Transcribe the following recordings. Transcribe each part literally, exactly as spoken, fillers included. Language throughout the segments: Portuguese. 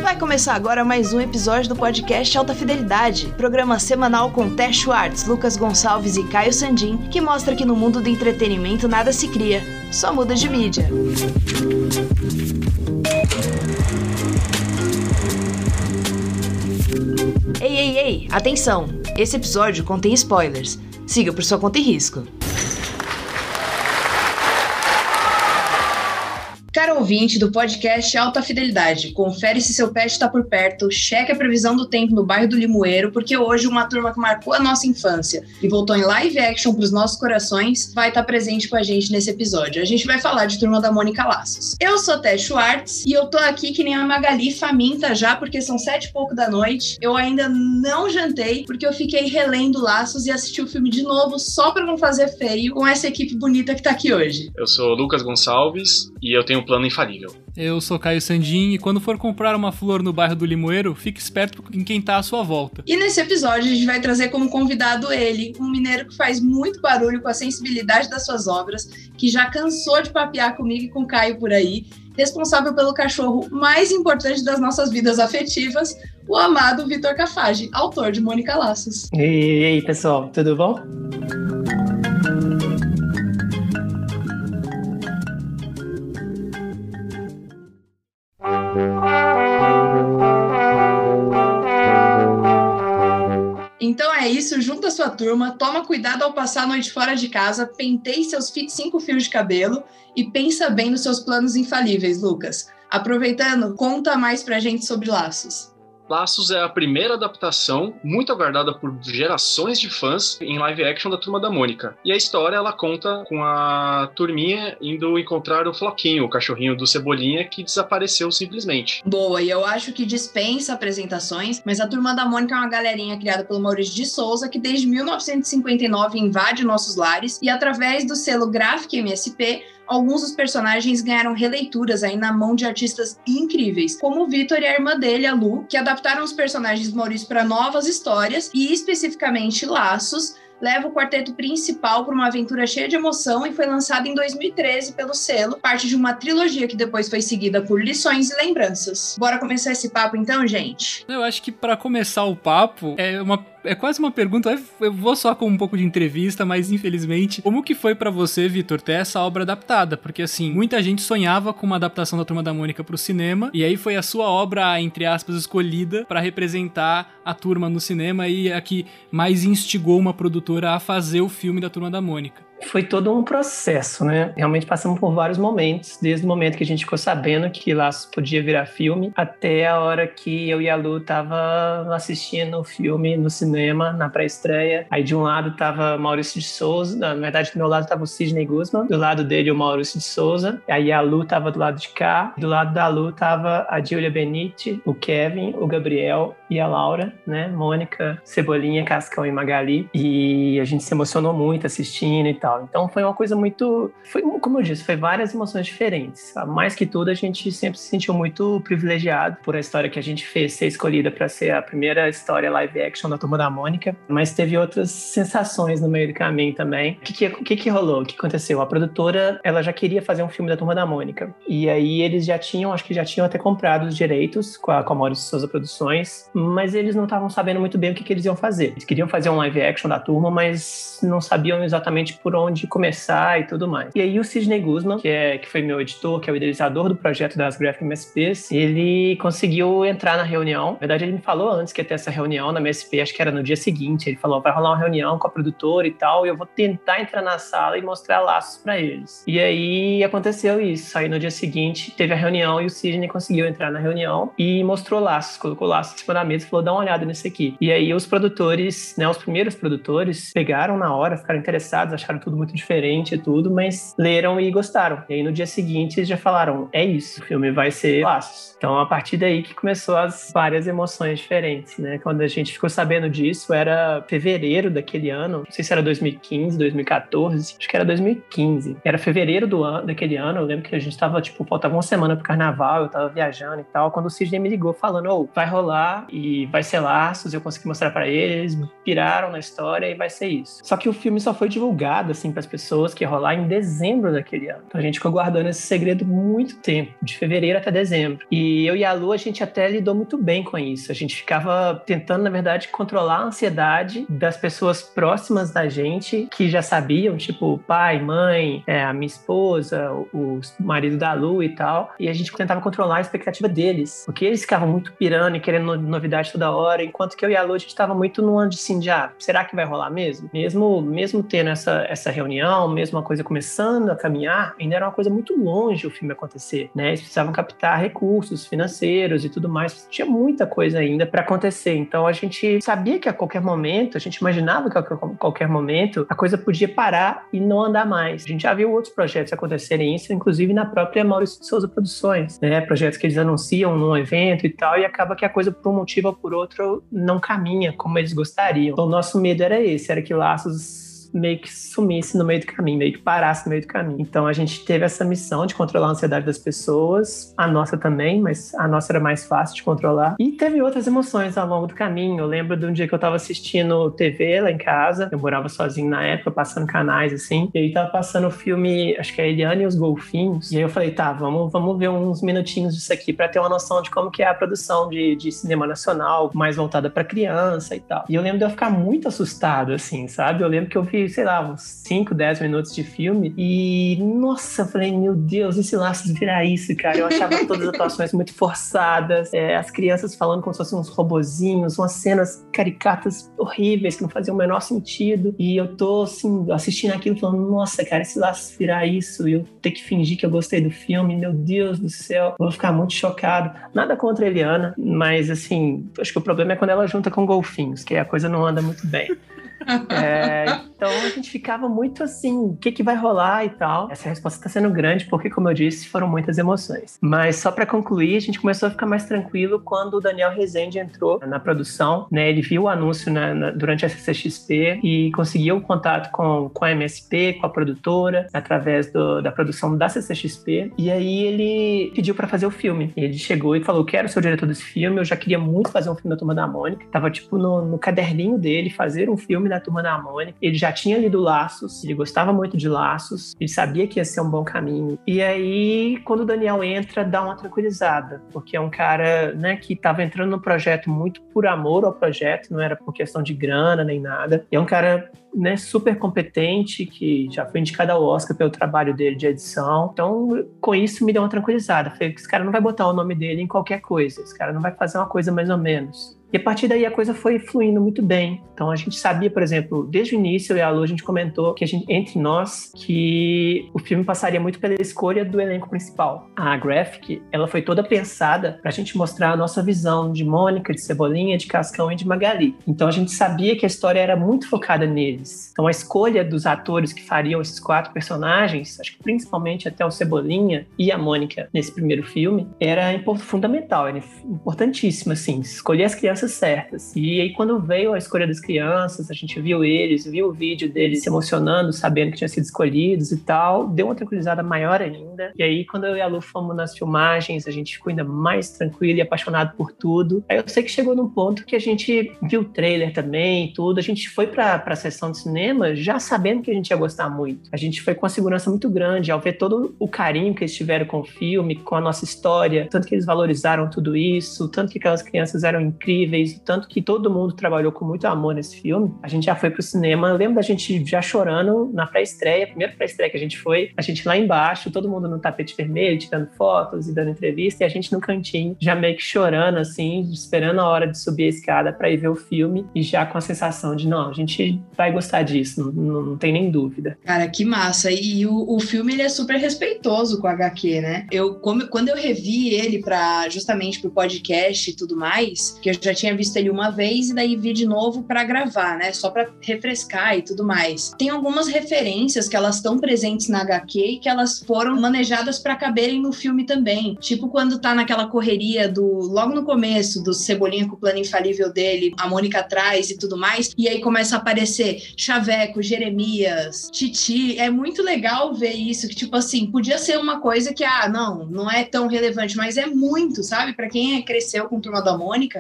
Vai começar agora mais um episódio do podcast Alta Fidelidade, programa semanal com Té Schwartz, Lucas Gonçalves e Caio Sandin, que mostra que no mundo do entretenimento nada se cria, só muda de mídia. Ei, ei, ei, atenção! Esse episódio contém spoilers. Siga por sua conta e risco. Caro ouvinte do podcast Alta Fidelidade, confere se seu pet está por perto, cheque a previsão do tempo no bairro do Limoeiro, porque hoje uma turma que marcou a nossa infância e voltou em live action para os nossos corações vai estar presente com a gente nesse episódio. A gente vai falar de Turma da Mônica Laços. Eu sou Té Schwartz e eu tô aqui que nem a Magali, faminta já, porque são sete e pouco da noite. Eu ainda não jantei, porque eu fiquei relendo Laços e assisti o filme de novo só para não fazer feio com essa equipe bonita que tá aqui hoje. Eu sou Lucas Gonçalves e eu tenho um plano infalível. Eu sou Caio Sandin e quando for comprar uma flor no bairro do Limoeiro, fique esperto em quem tá à sua volta. E nesse episódio a gente vai trazer como convidado ele, um mineiro que faz muito barulho com a sensibilidade das suas obras, que já cansou de papear comigo e com o Caio por aí, responsável pelo cachorro mais importante das nossas vidas afetivas, o amado Vitor Cafage, autor de Mônica Laços. E aí, pessoal, tudo bom? Então é isso, junta a sua turma, toma cuidado ao passar a noite fora de casa, penteie seus cinco fios de cabelo e pensa bem nos seus planos infalíveis, Lucas. Aproveitando, conta mais pra gente sobre Laços. Laços é a primeira adaptação, muito aguardada por gerações de fãs, em live action da Turma da Mônica. E a história, ela conta com a turminha indo encontrar o Floquinho, o cachorrinho do Cebolinha, que desapareceu simplesmente. Boa, e eu acho que dispensa apresentações, mas a Turma da Mônica é uma galerinha criada pelo Maurício de Souza, que desde mil novecentos e cinquenta e nove invade nossos lares, e através do selo Graphic M S P, alguns dos personagens ganharam releituras aí na mão de artistas incríveis, como o Vitor e a irmã dele, a Lu, que adaptaram os personagens do Maurício para novas histórias e, especificamente, Laços, leva o quarteto principal para uma aventura cheia de emoção e foi lançado em dois mil e treze pelo selo, parte de uma trilogia que depois foi seguida por Lições e Lembranças. Bora começar esse papo então, gente? Eu acho que para começar o papo, é uma É quase uma pergunta, eu vou só com um pouco de entrevista, mas infelizmente, como que foi pra você, Vitor, ter essa obra adaptada? Porque assim, muita gente sonhava com uma adaptação da Turma da Mônica pro cinema, e aí foi a sua obra, entre aspas, escolhida pra representar a turma no cinema e a que mais instigou uma produtora a fazer o filme da Turma da Mônica. Foi todo um processo, né? Realmente passamos por vários momentos, desde o momento que a gente ficou sabendo que Laços podia virar filme, até a hora que eu e a Lu tava assistindo o filme no cinema, na pré-estreia. Aí de um lado tava Maurício de Souza, na verdade do meu lado tava o Sidney Guzman, do lado dele o Maurício de Souza, aí a Lu tava do lado de cá, do lado da Lu tava a Júlia Benite, o Kevin, o Gabriel e a Laura, né? Mônica, Cebolinha, Cascão e Magali. E a gente se emocionou muito assistindo e tal. Então foi uma coisa muito... Foi, como eu disse, foi várias emoções diferentes. Mais que tudo, a gente sempre se sentiu muito privilegiado por a história que a gente fez ser escolhida para ser a primeira história live action da Turma da Mônica. Mas teve outras sensações no meio do caminho também. O que, que, que, que rolou? O que aconteceu? A produtora, ela já queria fazer um filme da Turma da Mônica. E aí eles já tinham, acho que já tinham até comprado os direitos com a, com a Maurício de Souza Produções, mas eles não estavam sabendo muito bem o que, que eles iam fazer. Eles queriam fazer um live action da Turma, mas não sabiam exatamente por onde começar e tudo mais. E aí o Sidney Guzman, que, é, que foi meu editor, que é o idealizador do projeto das Graphic M S Ps, ele conseguiu entrar na reunião. Na verdade, ele me falou antes que ia ter essa reunião na M S P, acho que era no dia seguinte. Ele falou, vai rolar uma reunião com a produtora e tal, e eu vou tentar entrar na sala e mostrar Laços pra eles. E aí aconteceu isso. Aí no dia seguinte teve a reunião e o Sidney conseguiu entrar na reunião e mostrou Laços, colocou Laços em cima da mesa e falou, dá uma olhada nisso aqui. E aí os produtores, né, os primeiros produtores, pegaram na hora, ficaram interessados, acharam tudo muito diferente e tudo, mas leram e gostaram. E aí no dia seguinte eles já falaram, é isso, o filme vai ser Laços. Então a partir daí que começou as várias emoções diferentes, né? Quando a gente ficou sabendo disso, era fevereiro daquele ano, não sei se era dois mil e quinze, dois mil e quatorze, acho que era dois mil e quinze. Era fevereiro do ano, daquele ano, eu lembro que a gente tava, tipo, faltava uma semana pro carnaval, eu tava viajando e tal, quando o Sidney me ligou falando, ô, oh, vai rolar e vai ser Laços, eu consegui mostrar pra eles, me piraram na história e vai ser isso. Só que o filme só foi divulgado, assim para as pessoas que ia rolar em dezembro daquele ano. Então a gente ficou guardando esse segredo muito tempo, de fevereiro até dezembro. E eu e a Lu, a gente até lidou muito bem com isso. A gente ficava tentando, na verdade, controlar a ansiedade das pessoas próximas da gente, que já sabiam, tipo pai, mãe, é, a minha esposa, o, o marido da Lu e tal. E a gente tentava controlar a expectativa deles, porque eles ficavam muito pirando e querendo novidade toda hora, enquanto que eu e a Lu, a gente estava muito num ano de assim, de, ah, será que vai rolar mesmo? Mesmo, mesmo tendo essa, essa reunião, mesmo a coisa começando a caminhar, ainda era uma coisa muito longe o filme acontecer, né? Eles precisavam captar recursos financeiros e tudo mais, tinha muita coisa ainda para acontecer, então a gente sabia que a qualquer momento, a gente imaginava que a qualquer momento a coisa podia parar e não andar mais. A gente já viu outros projetos acontecerem isso, inclusive na própria Maurício de Souza Produções, né? Projetos que eles anunciam num evento e tal, e acaba que a coisa por um motivo ou por outro não caminha como eles gostariam. Então o nosso medo era esse, era que Laços meio que sumisse no meio do caminho, meio que parasse no meio do caminho. Então a gente teve essa missão de controlar a ansiedade das pessoas, a nossa também, mas a nossa era mais fácil de controlar. E teve outras emoções ao longo do caminho. Eu lembro de um dia que eu tava assistindo T V lá em casa, eu morava sozinho na época, passando canais assim, e aí tava passando o filme, acho que é Eliana e os Golfinhos, e aí eu falei, tá, vamos, vamos ver uns minutinhos disso aqui pra ter uma noção de como que é a produção de, de cinema nacional, mais voltada pra criança e tal. E eu lembro de eu ficar muito assustado, assim, sabe? Eu lembro que eu vi, sei lá, uns cinco, dez minutos de filme e, nossa, eu falei, meu Deus, esse Laços virar isso, cara. Eu achava todas as atuações muito forçadas, é, as crianças falando como se fossem uns robozinhos, umas cenas caricatas horríveis que não faziam o menor sentido, e eu tô, assim, assistindo aquilo falando, nossa, cara, esse Laços virar isso, e eu ter que fingir que eu gostei do filme, meu Deus do céu, vou ficar muito chocado. Nada contra a Eliana, mas, assim, acho que o problema é quando ela junta com Golfinhos, que a coisa não anda muito bem. É, então a gente ficava muito assim, o que que vai rolar e tal. Essa resposta tá sendo grande porque, como eu disse, foram muitas emoções. Mas só para concluir, a gente começou a ficar mais tranquilo quando o Daniel Rezende entrou na produção, né? Ele viu o anúncio na, na, durante a C C X P e conseguiu o contato com, com a M S P, com a produtora, através do, da produção da C C X P. E aí ele pediu para fazer o filme. Ele chegou e falou, quero ser o diretor desse filme, eu já queria muito fazer um filme da Turma da Mônica. Tava tipo no, no caderninho dele, fazer um filme da Turma da Mônica. Ele já tinha lido Laços, ele gostava muito de Laços, ele sabia que ia ser um bom caminho. E aí, quando o Daniel entra, dá uma tranquilizada, porque é um cara, né, que estava entrando no projeto muito por amor ao projeto, não era por questão de grana nem nada. E é um cara, né, super competente, que já foi indicado ao Oscar pelo trabalho dele de edição. Então, com isso, me deu uma tranquilizada. Falei que esse cara não vai botar o nome dele em qualquer coisa, esse cara não vai fazer uma coisa mais ou menos. E a partir daí a coisa foi fluindo muito bem. Então a gente sabia, por exemplo, desde o início, eu e a Lu, a gente comentou que a gente, entre nós, que o filme passaria muito pela escolha do elenco principal. A Graphic, ela foi toda pensada pra gente mostrar a nossa visão de Mônica, de Cebolinha, de Cascão e de Magali. Então a gente sabia que a história era muito focada neles. Então a escolha dos atores que fariam esses quatro personagens, acho que principalmente até o Cebolinha e a Mônica nesse primeiro filme, era fundamental, era importantíssimo, assim, escolher as crianças certas. E aí quando veio a escolha das crianças, a gente viu eles, viu o vídeo deles se emocionando, sabendo que tinham sido escolhidos e tal, deu uma tranquilizada maior ainda. E aí quando eu e a Lu fomos nas filmagens, a gente ficou ainda mais tranquilo e apaixonado por tudo. Aí eu sei que chegou num ponto que a gente viu o trailer também e tudo, a gente foi pra, pra sessão de cinema já sabendo que a gente ia gostar muito. A gente foi com uma segurança muito grande ao ver todo o carinho que eles tiveram com o filme, com a nossa história, tanto que eles valorizaram tudo isso, tanto que aquelas crianças eram incríveis, tanto que todo mundo trabalhou com muito amor nesse filme. A gente já foi pro cinema, eu lembro da gente já chorando na pré-estreia, a primeira pré-estreia que a gente foi, a gente lá embaixo, todo mundo no tapete vermelho, tirando fotos e dando entrevista, e a gente no cantinho, já meio que chorando, assim, esperando a hora de subir a escada pra ir ver o filme, e já com a sensação de, não, a gente vai gostar disso, não, não tem nem dúvida. Cara, que massa, e o, o filme, ele é super respeitoso com o H Q, né? Eu, como, quando eu revi ele pra, justamente pro podcast e tudo mais, que eu já tinha visto ele uma vez e daí vi de novo pra gravar, né? Só pra refrescar e tudo mais. Tem algumas referências que elas estão presentes na H Q e que elas foram manejadas pra caberem no filme também. Tipo quando tá naquela correria do... logo no começo, do Cebolinha com o plano infalível dele, a Mônica atrás e tudo mais, e aí começa a aparecer Chaveco, Jeremias, Titi. É muito legal ver isso, que tipo assim, podia ser uma coisa que, ah, não, não é tão relevante, mas é muito, sabe? Pra quem cresceu com Turma da Mônica, é gostoso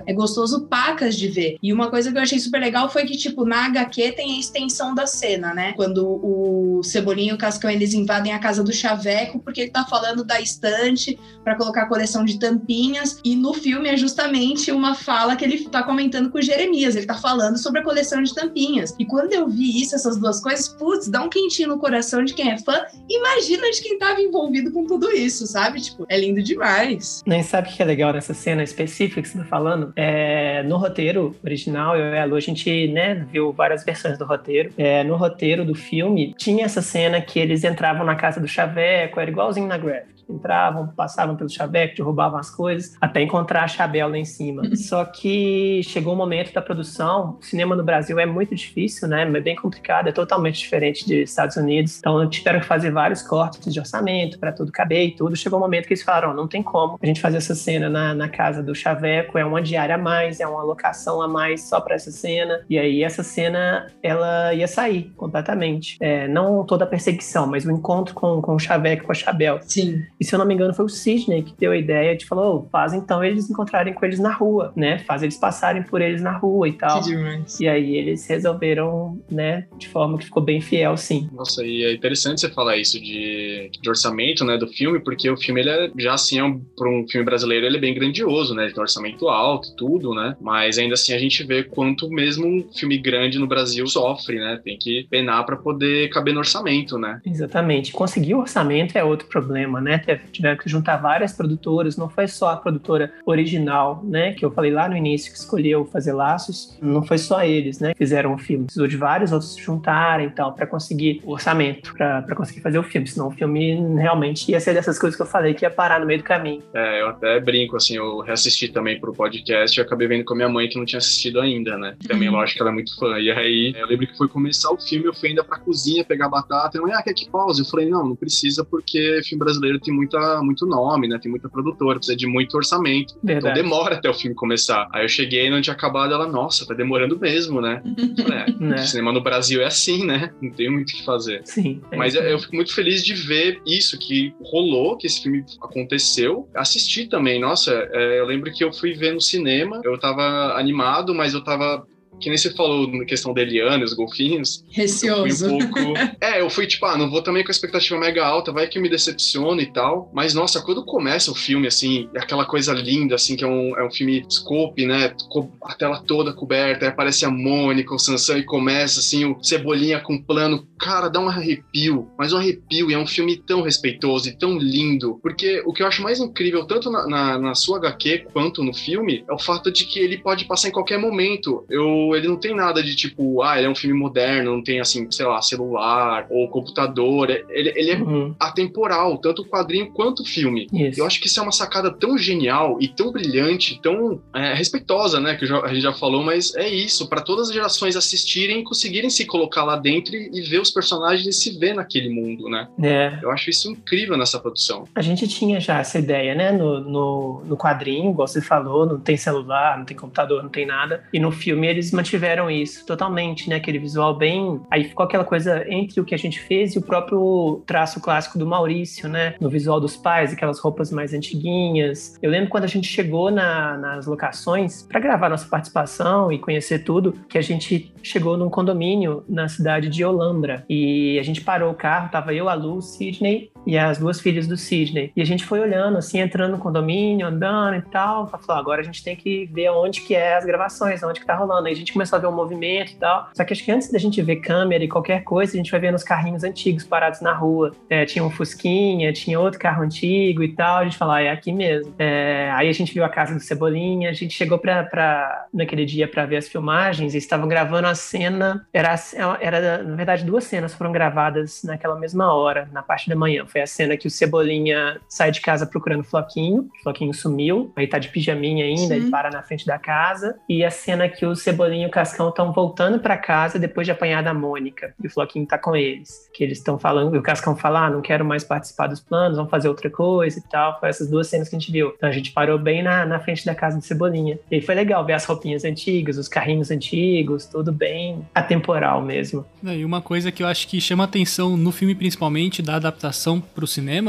gostoso pacas de ver. E uma coisa que eu achei super legal foi que, tipo, na agá quê tem a extensão da cena, né? Quando o Cebolinha e o Cascão, eles invadem a casa do Chaveco, porque ele tá falando da estante pra colocar a coleção de tampinhas, e no filme é justamente uma fala que ele tá comentando com o Jeremias, ele tá falando sobre a coleção de tampinhas. E quando eu vi isso, essas duas coisas, putz, dá um quentinho no coração de quem é fã, imagina de quem tava envolvido com tudo isso, sabe? Tipo, é lindo demais. Nem sabe o que é legal nessa cena específica que você tá falando? É, no roteiro original, eu e a Lu, a gente, né, viu várias versões do roteiro. É, no roteiro do filme, tinha essa cena que eles entravam na casa do Chaveco, era igualzinho na Graphic. Entravam, passavam pelo Chaveco, derrubavam as coisas, até encontrar a Chabel lá em cima. Só que chegou um momento da produção, o cinema no Brasil é muito difícil, né? É bem complicado, é totalmente diferente dos Estados Unidos. Então tiveram que fazer vários cortes de orçamento para tudo caber e tudo. Chegou um momento que eles falaram, oh, não tem como a gente fazer essa cena na, na casa do Chaveco, é uma diária a mais, é uma locação a mais só para essa cena. E aí essa cena, ela ia sair completamente. É, não toda a perseguição, mas o encontro com, com o Chaveco e com a Chabel. Sim. E se eu não me engano foi o Sidney que deu a ideia de falar, oh, faz então eles encontrarem com eles na rua, né? Faz eles passarem por eles na rua e tal. Que demais. E aí eles resolveram, né, de forma que ficou bem fiel, sim. Nossa, e é interessante você falar isso de, de orçamento, né, do filme, porque o filme, ele é, já assim, é um, para um filme brasileiro, ele é bem grandioso, né? Ele tem um orçamento alto e tudo, né? Mas ainda assim a gente vê quanto mesmo um filme grande no Brasil sofre, né? Tem que penar para poder caber no orçamento, né? Exatamente. Conseguir o orçamento é outro problema, né? Tiveram que juntar várias produtoras, não foi só a produtora original, né, que eu falei lá no início, que escolheu fazer Laços, não foi só eles, né, que fizeram o filme, precisou de vários outros se juntarem, então, para conseguir o orçamento, para conseguir fazer o filme, senão o filme realmente ia ser dessas coisas que eu falei, que ia parar no meio do caminho. É, eu até brinco, assim, eu reassisti também pro podcast e acabei vendo com a minha mãe que não tinha assistido ainda, né, também, lógico que ela é muito fã, e aí, eu lembro que foi começar o filme, eu fui ainda pra cozinha pegar batata, e eu, ah, quer que pause? Eu falei, não, não precisa, porque filme brasileiro tem muita, muito nome, né? Tem muita produtora, precisa de muito orçamento. Verdade. Então demora até o filme começar. Aí eu cheguei e não tinha acabado, ela, nossa, tá demorando mesmo, né? É, né? O cinema no Brasil é assim, né? Não tem muito o que fazer. Sim. É Mas eu fico muito feliz de ver isso, que rolou, que esse filme aconteceu. Assistir também, nossa, é, eu lembro que eu fui ver no cinema, eu tava animado, mas eu tava... Que nem você falou na questão da Eliana, os golfinhos. Receoso. Eu fui um pouco... é, eu fui tipo, ah, não vou também com a expectativa mega alta, vai que eu me decepciono e tal. Mas, nossa, quando começa o filme, assim, aquela coisa linda, assim, que é um, é um filme scope, né? A tela toda coberta, aí aparece a Mônica, o Sansão, e começa, assim, o Cebolinha com plano. Cara, dá um arrepio, mas um arrepio, e é um filme tão respeitoso e tão lindo. Porque o que eu acho mais incrível, tanto na, na, na sua agá quê quanto no filme, é o fato de que ele pode passar em qualquer momento. Eu ele não tem nada de tipo, ah, ele é um filme moderno, não tem assim, sei lá, celular ou computador, ele, ele é uhum. atemporal, tanto o quadrinho quanto o filme. Isso. Eu acho que isso é uma sacada tão genial e tão brilhante, tão é, respeitosa, né, que a gente já falou, mas é isso, para todas as gerações assistirem e conseguirem se colocar lá dentro e ver os personagens e se ver naquele mundo, né? É. Eu acho isso incrível nessa produção. A gente tinha já essa ideia, né, no, no, no quadrinho, igual você falou, não tem celular, não tem computador, não tem nada, e no filme eles mantiveram isso totalmente, né? Aquele visual bem... Aí ficou aquela coisa entre o que a gente fez e o próprio traço clássico do Maurício, né? No visual dos pais, aquelas roupas mais antiguinhas. Eu lembro quando a gente chegou na, nas locações para gravar nossa participação e conhecer tudo, que a gente chegou num condomínio na cidade de Olambra. E a gente parou o carro, tava eu, a Lu, o Sidney e as duas filhas do Sidney. E a gente foi olhando, assim, entrando no condomínio, andando e tal. Falou, agora a gente tem que ver onde que é as gravações, onde que tá rolando. Aí a gente começou a ver o movimento e tal. Só que acho que antes da gente ver câmera e qualquer coisa, a gente vai vendo os carrinhos antigos parados na rua. É, tinha um Fusquinha, tinha outro carro antigo e tal. A gente falou, ah, é aqui mesmo. É, aí a gente viu a casa do Cebolinha. A gente chegou pra, pra, naquele dia pra ver as filmagens e estavam gravando a cena. Era, era, na verdade, duas cenas foram gravadas naquela mesma hora, na parte da manhã. Foi a cena que o Cebolinha sai de casa procurando o Floquinho. O Floquinho sumiu. Aí tá de pijaminha ainda, Sim. ele para na frente da casa. E a cena que o Cebolinha e o Cascão estão voltando pra casa depois de apanhar da Mônica. E o Floquinho tá com eles. Que eles estão falando, e o Cascão fala, ah, não quero mais participar dos planos, vamos fazer outra coisa e tal. Foi essas duas cenas que a gente viu. Então a gente parou bem na, na frente da casa do Cebolinha. E aí foi legal ver as roupinhas antigas, os carrinhos antigos, tudo bem atemporal mesmo. E uma coisa que eu acho que chama atenção no filme, principalmente da adaptação pro cinema,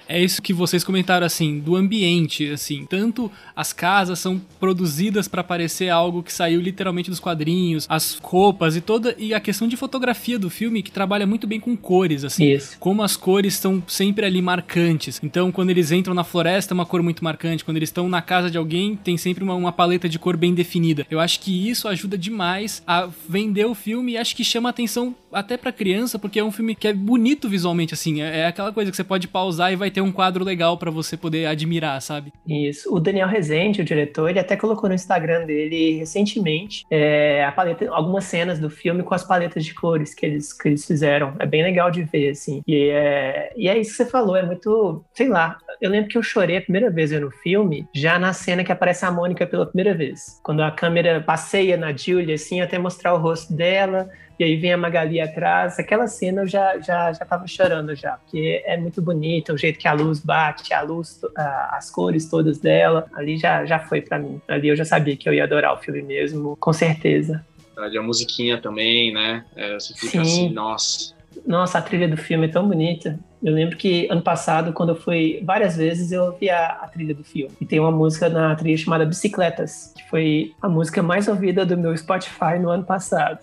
é isso que vocês comentaram, assim, do ambiente, assim, tanto as casas são produzidas para parecer algo que saiu literalmente dos quadrinhos, as roupas e toda, e a questão de fotografia do filme, que trabalha muito bem com cores, assim, isso. Como as cores estão sempre ali marcantes. Então, quando eles entram na floresta, é uma cor muito marcante, quando eles estão na casa de alguém, tem sempre uma, uma paleta de cor bem definida. Eu acho que isso ajuda demais a vender o filme e acho que chama atenção até pra criança, porque é um filme que é bonito visualmente, assim, é, é aquela coisa que você pode pausar e vai ter um quadro legal pra você poder admirar, sabe? Isso. O Daniel Rezende, o diretor, ele até colocou no Instagram dele recentemente é, a paleta, algumas cenas do filme com as paletas de cores que eles, que eles fizeram. É bem legal de ver, assim. E é, e é isso que você falou, é muito, sei lá, eu lembro que eu chorei a primeira vez vendo o filme, já na cena que aparece a Mônica pela primeira vez. Quando a câmera passeia na Julia, assim, até mostrar o rosto dela, e aí vem a Magali atrás, aquela cena eu já, já, já tava chorando já, porque é muito bonita, o jeito que a luz bate, a luz, a, as cores todas dela, ali já, já foi pra mim. Ali eu já sabia que eu ia adorar o filme mesmo, com certeza. A musiquinha também, né? É, você fica Sim. assim, nossa... Nossa, a trilha do filme é tão bonita. Eu lembro que ano passado, quando eu fui várias vezes, eu ouvi a, a trilha do filme. E tem uma música na trilha chamada Bicicletas, que foi a música mais ouvida do meu Spotify no ano passado.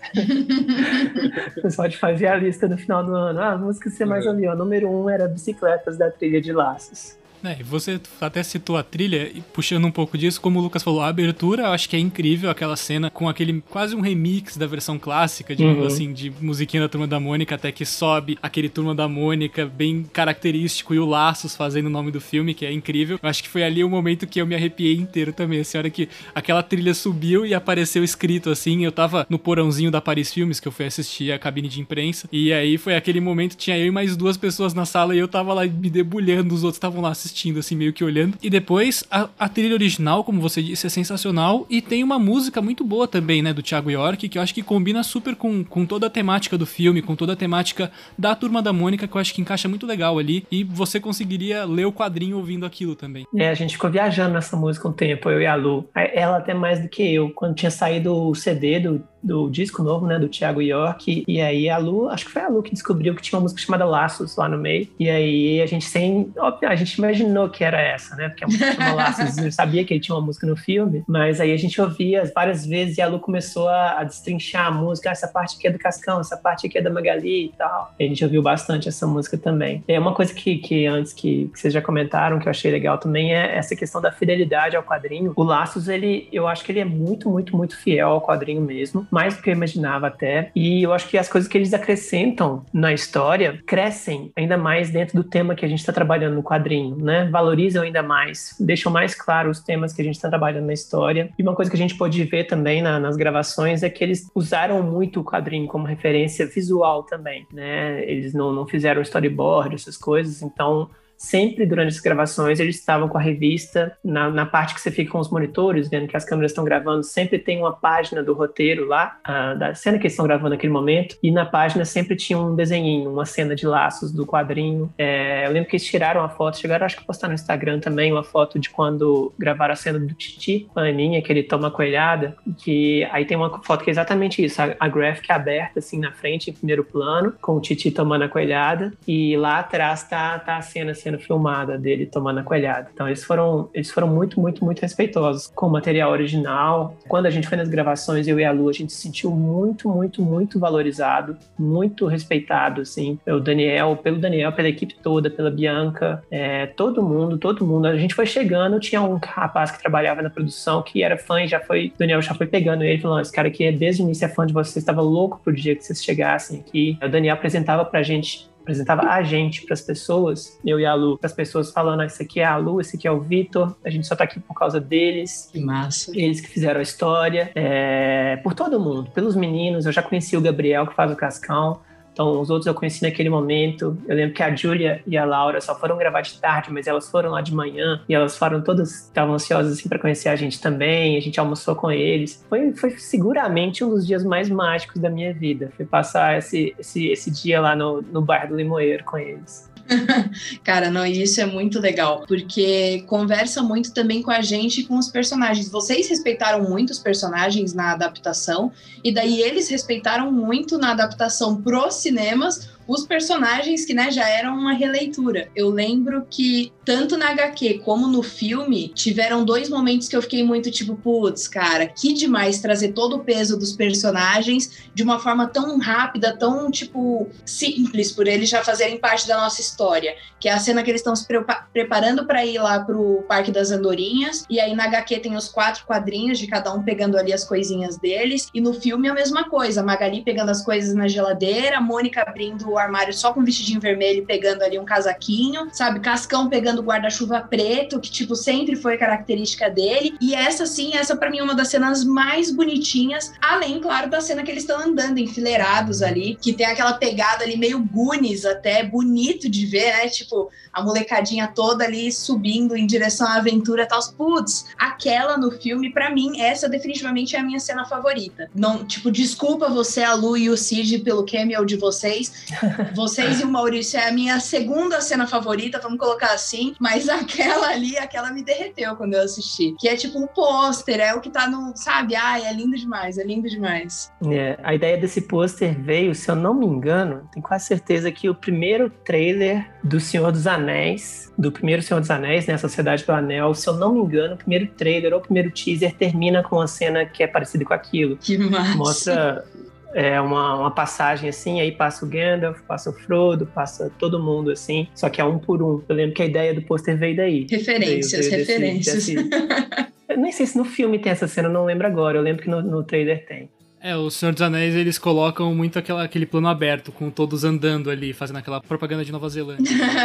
O Spotify via a lista no final do ano. Ah, a música que você mais ouviu, a número um era Bicicletas, da trilha de Laços. É, você até citou a trilha, e puxando um pouco disso, como o Lucas falou, a abertura eu acho que é incrível, aquela cena com aquele quase um remix da versão clássica, digamos uhum. assim, de musiquinha da Turma da Mônica, até que sobe aquele Turma da Mônica bem característico e o Laços fazendo o nome do filme, que é incrível. Eu acho que foi ali o momento que eu me arrepiei inteiro também, assim, a hora que aquela trilha subiu e apareceu escrito assim, eu tava no porãozinho da Paris Filmes, que eu fui assistir a cabine de imprensa, e aí foi aquele momento, tinha eu e mais duas pessoas na sala e eu tava lá me debulhando, os outros estavam lá assistindo, assim, meio que olhando. E depois, a, a trilha original, como você disse, é sensacional. E tem uma música muito boa também, né, do Thiago York, que eu acho que combina super com, com toda a temática do filme, com toda a temática da Turma da Mônica, que eu acho que encaixa muito legal ali. E você conseguiria ler o quadrinho ouvindo aquilo também. É, a gente ficou viajando nessa música um tempo, eu e a Lu. Ela até mais do que eu. Quando tinha saído o C D do, do disco novo, né, do Thiago York, e aí a Lu, acho que foi a Lu que descobriu que tinha uma música chamada Laços lá no meio. E aí a gente sem... Óbvio, a gente imaginou que era essa, né? Porque a música chama Laços, eu sabia que ele tinha uma música no filme, mas aí a gente ouvia várias vezes e a Lu começou a, a destrinchar a música. Ah, essa parte aqui é do Cascão, essa parte aqui é da Magali e tal. E a gente ouviu bastante essa música também. É uma coisa que, que antes que, que vocês já comentaram, que eu achei legal também, é essa questão da fidelidade ao quadrinho. O Laços, ele, eu acho que ele é muito, muito, muito fiel ao quadrinho mesmo, mais do que eu imaginava até. E eu acho que as coisas que eles acrescentam na história crescem ainda mais dentro do tema que a gente está trabalhando no quadrinho, né? Valorizam ainda mais, deixam mais claro os temas que a gente está trabalhando na história. E uma coisa que a gente pode ver também na, nas gravações é que eles usaram muito o quadrinho como referência visual também, né? Eles não, não fizeram storyboard, essas coisas, então... Sempre durante as gravações eles estavam com a revista, na, na parte que você fica com os monitores, vendo que as câmeras estão gravando, sempre tem uma página do roteiro lá, uh, da cena que eles estão gravando naquele momento, e na página sempre tinha um desenhinho, uma cena de Laços do quadrinho. É, eu lembro que eles tiraram a foto, chegaram acho que a postar no Instagram também, uma foto de quando gravaram a cena do Titi com a Aninha, que ele toma a coelhada, que aí tem uma foto que é exatamente isso, a, a graphic aberta assim na frente, em primeiro plano, com o Titi tomando a coelhada, e lá atrás tá, tá a cena assim, sendo filmada dele tomando a coelhada. Então eles foram, eles foram muito, muito, muito respeitosos com o material original. Quando a gente foi nas gravações, eu e a Lu, a gente se sentiu muito, muito, muito valorizado, muito respeitado, assim, pelo Daniel, pelo Daniel, pela equipe toda, pela Bianca, é, todo mundo, todo mundo. A gente foi chegando, tinha um rapaz que trabalhava na produção, que era fã e já foi, o Daniel já foi pegando ele, falando, esse cara aqui desde o início é fã de vocês, estava louco pro dia que vocês chegassem aqui. O Daniel apresentava pra gente apresentava a gente para as pessoas, eu e a Lu, para as pessoas falando, ah, esse aqui é a Lu, esse aqui é o Vitor, a gente só tá aqui por causa deles. Que massa. Eles que fizeram a história, é, por todo mundo, pelos meninos. Eu já conheci o Gabriel, que faz o Cascão. Então, os outros eu conheci naquele momento. Eu lembro que a Júlia e a Laura só foram gravar de tarde, mas elas foram lá de manhã. E elas foram todas, estavam ansiosas assim para conhecer a gente também. A gente almoçou com eles. Foi, foi seguramente um dos dias mais mágicos da minha vida. Foi passar esse, esse, esse dia lá no, no bar do Limoeiro com eles. Cara, não, isso é muito legal, porque conversa muito também com a gente e com os personagens. Vocês respeitaram muito os personagens na adaptação, e daí eles respeitaram muito na adaptação pros cinemas os personagens que, né, já eram uma releitura. Eu lembro que tanto na agá quê como no filme tiveram dois momentos que eu fiquei muito tipo, putz, cara, que demais trazer todo o peso dos personagens de uma forma tão rápida, tão, tipo, simples, por eles já fazerem parte da nossa história, que é a cena que eles estão se prepa- preparando para ir lá pro Parque das Andorinhas, e aí na agá quê tem os quatro quadrinhos de cada um pegando ali as coisinhas deles, e no filme a mesma coisa, a Magali pegando as coisas na geladeira, a Mônica abrindo o armário só com um vestidinho vermelho e pegando ali um casaquinho, sabe, Cascão pegando o guarda-chuva preto, que tipo, sempre foi característica dele, e essa sim, essa pra mim é uma das cenas mais bonitinhas, além, claro, da cena que eles estão andando enfileirados ali, que tem aquela pegada ali meio Goonies até, bonito de ver, né, tipo, a molecadinha toda ali subindo em direção à aventura e tal, putz, aquela no filme, pra mim, essa definitivamente é a minha cena favorita. Não, tipo, desculpa você, a Lu e o Cid pelo cameo de vocês, vocês e o Maurício é a minha segunda cena favorita, vamos colocar assim, mas aquela ali, aquela me derreteu quando eu assisti, que é tipo um pôster, é o que tá no, sabe, ai, é lindo demais, é lindo demais. É, a ideia desse pôster veio, se eu não me engano, tenho quase certeza que o primeiro trailer do Senhor dos Anéis, do primeiro Senhor dos Anéis, né, Sociedade do Anel, se eu não me engano, o primeiro trailer ou o primeiro teaser termina com uma cena que é parecida com aquilo. Que massa. Mostra é, uma, uma passagem assim, aí passa o Gandalf, passa o Frodo, passa todo mundo assim, só que é um por um. Eu lembro que a ideia do pôster veio daí. Referências, veio, veio referências. Desse, desse... Eu nem sei se no filme tem essa cena, eu não lembro agora, eu lembro que no, no trailer tem. É, o Senhor dos Anéis, eles colocam muito aquela, aquele plano aberto, com todos andando ali, fazendo aquela propaganda de Nova Zelândia.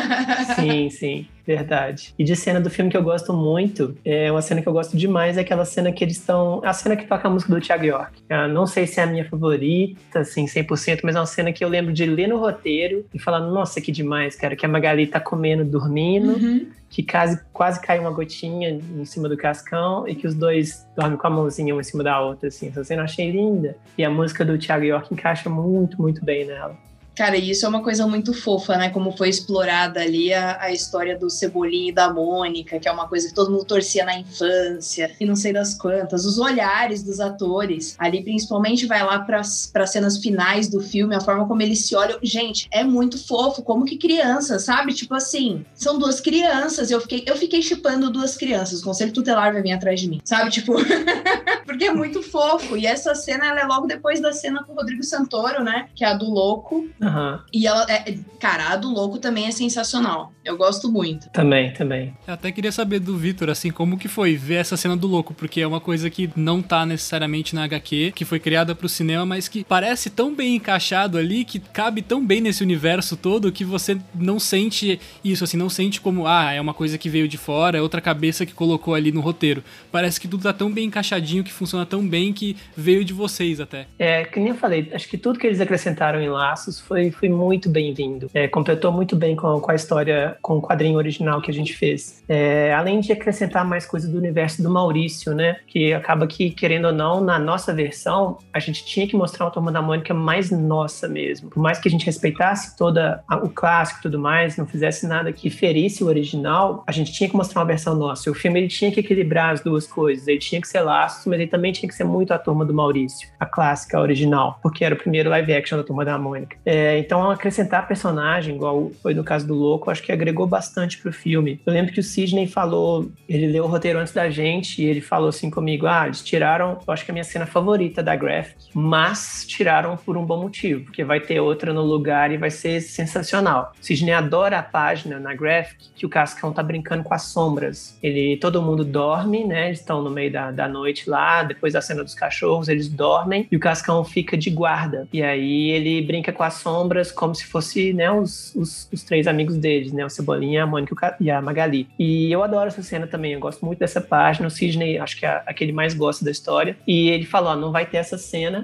Sim, sim, verdade. E de cena do filme que eu gosto muito, é uma cena que eu gosto demais, é aquela cena que eles estão... A cena que toca a música do Thiago York. Eu não sei se é a minha favorita, assim, cem por cento, mas é uma cena que eu lembro de ler no roteiro e falar, nossa, que demais, cara, que a Magali tá comendo, dormindo, Uhum. que quase, quase cai uma gotinha em cima do Cascão e que os dois dormem com a mãozinha uma em cima da outra, assim. Essa cena eu achei linda. E a música do Thiago York encaixa muito, muito bem nela. Cara, isso é uma coisa muito fofa, né? Como foi explorada ali a, a história do Cebolinha e da Mônica, que é uma coisa que todo mundo torcia na infância, e não sei das quantas. Os olhares dos atores, ali principalmente vai lá para as cenas finais do filme, a forma como eles se olham. Gente, é muito fofo, como que criança, sabe? Tipo assim, são duas crianças, eu fiquei eu fiquei shippando duas crianças, o Conselho Tutelar vai vir atrás de mim, sabe? Tipo, porque é muito fofo. E essa cena, ela é logo depois da cena com o Rodrigo Santoro, né? Que é a do Louco. Uhum. E ela, é, cara, a do Louco também é sensacional. Eu gosto muito. Também, também. Eu até queria saber do Vitor, assim, como que foi ver essa cena do Louco, porque é uma coisa que não tá necessariamente na agá quê, que foi criada pro cinema, mas que parece tão bem encaixado ali, que cabe tão bem nesse universo todo, que você não sente isso, assim, não sente como, ah, é uma coisa que veio de fora, é outra cabeça que colocou ali no roteiro. Parece que tudo tá tão bem encaixadinho, que funciona tão bem, que veio de vocês até. É, que nem eu falei, acho que tudo que eles acrescentaram em Laços foi, foi muito bem-vindo. É, completou muito bem com, com a história, com o quadrinho original que a gente fez. É, além de acrescentar mais coisas do universo do Maurício, né? Que acaba que, querendo ou não, na nossa versão, a gente tinha que mostrar uma Turma da Mônica mais nossa mesmo. Por mais que a gente respeitasse toda a, o clássico e tudo mais, não fizesse nada que ferisse o original, a gente tinha que mostrar uma versão nossa. O filme, ele tinha que equilibrar as duas coisas. Ele tinha que ser Laços, mas ele também tinha que ser muito a Turma do Maurício, a clássica, a original, porque era o primeiro live action da Turma da Mônica. É, então, acrescentar personagem, igual foi no caso do Louco, acho que agregou bastante pro filme. Eu lembro que o Sidney falou, ele leu o roteiro antes da gente, e ele falou assim comigo, ah, eles tiraram, eu acho que a minha cena favorita da Graphic, mas tiraram por um bom motivo, porque vai ter outra no lugar e vai ser sensacional. O Sidney adora a página na Graphic que o Cascão tá brincando com as sombras. Ele, todo mundo dorme, né, eles estão no meio da, da noite lá, depois da cena dos cachorros, eles dormem, e o Cascão fica de guarda. E aí ele brinca com as sombras como se fosse, né, os, os, os três amigos deles, né, o Cebolinha, a Mônica e a Magali. E eu adoro essa cena também, eu gosto muito dessa página. O Sidney, acho que é a que ele mais gosta da história. E ele falou, ó, não vai ter essa cena,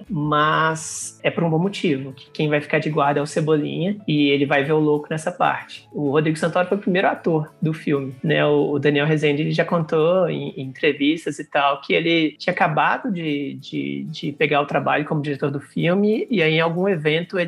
mas é por um bom motivo, que quem vai ficar de guarda é o Cebolinha, e ele vai ver o Louco nessa parte. O Rodrigo Santoro foi o primeiro ator do filme, né, o Daniel Rezende, ele já contou em, em entrevistas e tal, que ele tinha acabado de, de, de pegar o trabalho como diretor do filme, e aí em algum evento ele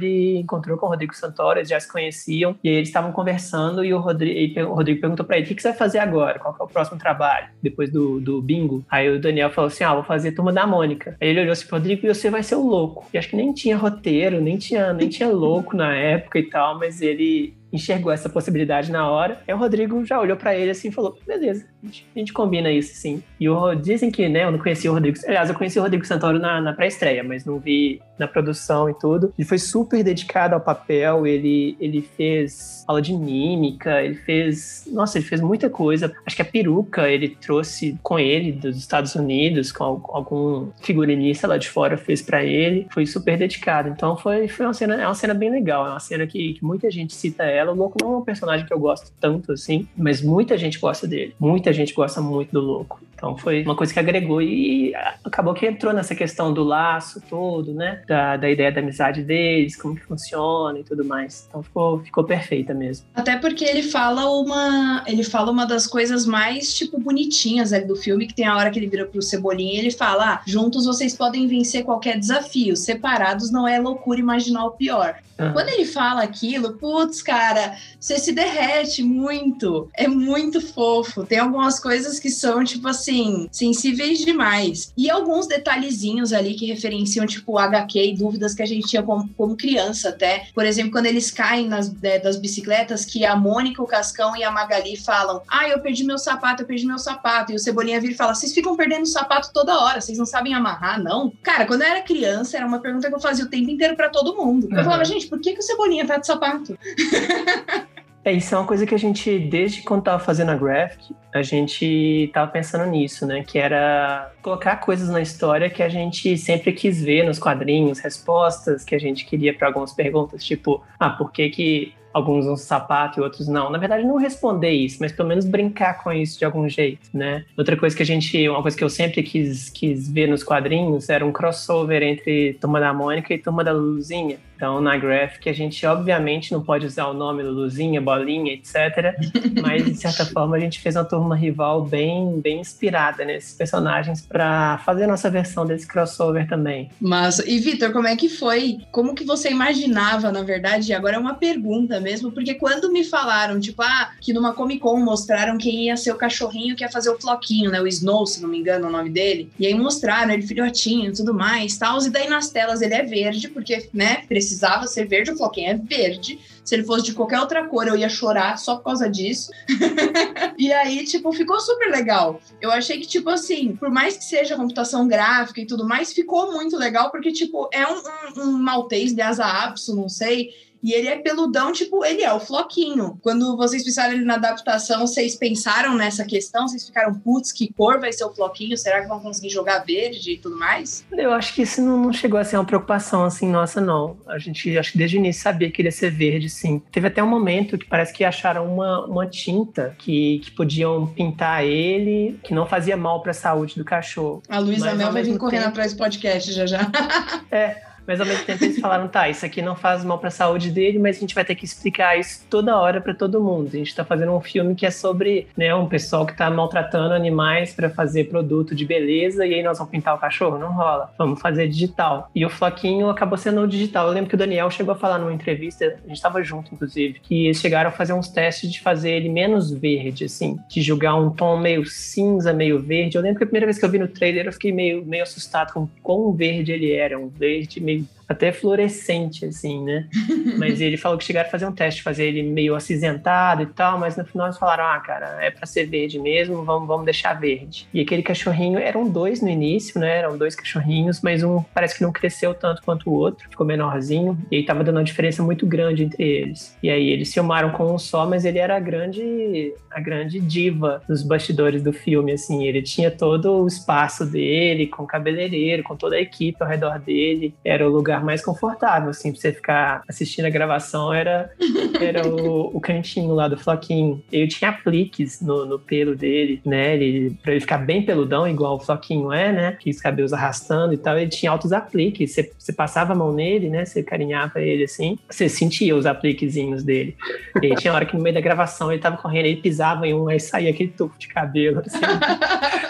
encontrou com o Rodrigo Santoro, eles já se conheciam, e aí eles estavam conversando e o Rodrigo, o Rodrigo perguntou pra ele, o que, que você vai fazer agora? Qual que é o próximo trabalho? Depois do, do bingo. Aí o Daniel falou assim, ah, vou fazer Turma da Mônica. Aí ele olhou assim, Rodrigo, e você vai ser o louco. E acho que nem tinha roteiro, nem tinha, nem tinha louco na época e tal, mas ele enxergou essa possibilidade na hora. Aí o Rodrigo já olhou pra ele assim e falou, beleza, a gente, a gente combina isso sim. E o, dizem que, né, eu não conhecia o Rodrigo, aliás, eu conheci o Rodrigo Santoro na, na pré-estreia, mas não vi na produção e tudo. Ele foi super dedicado ao papel, ele, ele fez aula de mímica, ele fez, nossa, ele fez muita coisa. Acho que a peruca ele trouxe com ele dos Estados Unidos, com algum figurinista lá de fora fez pra ele, foi super dedicado. Então foi, foi uma cena, é uma cena bem legal, é uma cena que, que muita gente cita ela. O Louco não é um personagem que eu gosto tanto assim, mas muita gente gosta dele. Muita gente gosta muito do Louco. Então foi uma coisa que agregou e acabou que entrou nessa questão do laço todo, né? Da, da ideia da amizade deles, como que funciona e tudo mais. Então ficou, ficou perfeita mesmo. Até porque ele fala uma ele fala uma das coisas mais, tipo, bonitinhas ali do filme, que tem a hora que ele vira pro Cebolinha e ele fala, ah, juntos vocês podem vencer qualquer desafio, separados não é loucura imaginar o pior. Uhum. Quando ele fala aquilo, putz, cara, você se derrete muito. É muito fofo. Tem algumas coisas que são, tipo assim, sensíveis demais. E alguns detalhezinhos ali que referenciam, tipo, o agá quê e dúvidas que a gente tinha como, como criança até. Por exemplo, quando eles caem nas, é, das bicicletas, que a Mônica, o Cascão e a Magali falam, ah, eu perdi meu sapato, eu perdi meu sapato. E o Cebolinha vira e fala, vocês ficam perdendo o sapato toda hora, vocês não sabem amarrar, não? Cara, quando eu era criança, era uma pergunta que eu fazia o tempo inteiro pra todo mundo. Eu falava, gente, por que, que o Cebolinha tá de sapato? É, isso é uma coisa que a gente, desde quando tava fazendo a graphic, a gente tava pensando nisso, né? Que era colocar coisas na história que a gente sempre quis ver nos quadrinhos, respostas que a gente queria para algumas perguntas, tipo, ah, por que que alguns usam sapato e outros não? Na verdade, não responder isso, mas pelo menos brincar com isso de algum jeito, né? Outra coisa que a gente, uma coisa que eu sempre quis, quis ver nos quadrinhos era um crossover entre Turma da Mônica e Turma da Luluzinha. Então, na graphic, a gente obviamente não pode usar o nome Luluzinha, Bolinha, etcétera. Mas, de certa forma, a gente fez uma turma rival bem, bem inspirada nesses personagens para fazer a nossa versão desse crossover também. Massa. E, Vitor, como é que foi? Como que você imaginava, na verdade? Agora é uma pergunta mesmo, porque quando me falaram, tipo, ah, que numa Comic Con mostraram quem ia ser o cachorrinho que ia fazer o Floquinho, né? O Snow, se não me engano, o nome dele. E aí mostraram ele filhotinho e tudo mais, tal. E daí nas telas ele é verde, porque, né, precisava ser verde, o Floquinho é verde. Se ele fosse de qualquer outra cor, eu ia chorar só por causa disso. E aí, tipo, ficou super legal. Eu achei que, tipo assim, por mais que seja computação gráfica e tudo mais, ficou muito legal, porque, tipo, é um, um, um maltês de asa apso, não sei. E ele é peludão, tipo, ele é o Floquinho. Quando vocês pensaram ele na adaptação, vocês pensaram nessa questão? Vocês ficaram, putz, que cor vai ser o Floquinho? Será que vão conseguir jogar verde e tudo mais? Eu acho que isso não, não chegou a ser uma preocupação, assim, nossa, não. A gente, acho que desde o início sabia que ele ia ser verde, sim. Teve até um momento que parece que acharam uma, uma tinta que, que podiam pintar ele, que não fazia mal pra saúde do cachorro. A Luísa Mel vai vir correndo tempo... atrás do podcast já já. É. Mas ao mesmo tempo eles falaram, tá, isso aqui não faz mal pra saúde dele, mas a gente vai ter que explicar isso toda hora pra todo mundo. A gente tá fazendo um filme que é sobre, né, um pessoal que tá maltratando animais pra fazer produto de beleza, e aí nós vamos pintar o cachorro? Não rola. Vamos fazer digital. E o Floquinho acabou sendo o digital. Eu lembro que o Daniel chegou a falar numa entrevista, a gente tava junto, inclusive, que eles chegaram a fazer uns testes de fazer ele menos verde, assim, de jogar um tom meio cinza, meio verde. Eu lembro que a primeira vez que eu vi no trailer, eu fiquei meio, meio assustado com quão verde ele era. Um verde meio até fluorescente, assim, né? Mas ele falou que chegaram a fazer um teste, fazer ele meio acinzentado e tal, mas no final eles falaram, ah, cara, é pra ser verde mesmo, vamos, vamos deixar verde. E aquele cachorrinho, eram dois no início, né? Eram dois cachorrinhos, mas um parece que não cresceu tanto quanto o outro, ficou menorzinho, e aí tava dando uma diferença muito grande entre eles. E aí eles filmaram com um só, mas ele era a grande, a grande diva dos bastidores do filme, assim. Ele tinha todo o espaço dele, com o cabeleireiro, com toda a equipe ao redor dele. Era o lugar mais confortável, assim, pra você ficar assistindo a gravação, era, era o, o cantinho lá do Floquinho. Eu tinha apliques no, no pelo dele, né, ele, pra ele ficar bem peludão, igual o Floquinho é, né, que os cabelos arrastando e tal, ele tinha altos apliques, você, você passava a mão nele, né, você carinhava ele assim, você sentia os apliquezinhos dele. E aí tinha hora que no meio da gravação ele tava correndo, ele pisava em um, aí saía aquele tufo de cabelo, assim.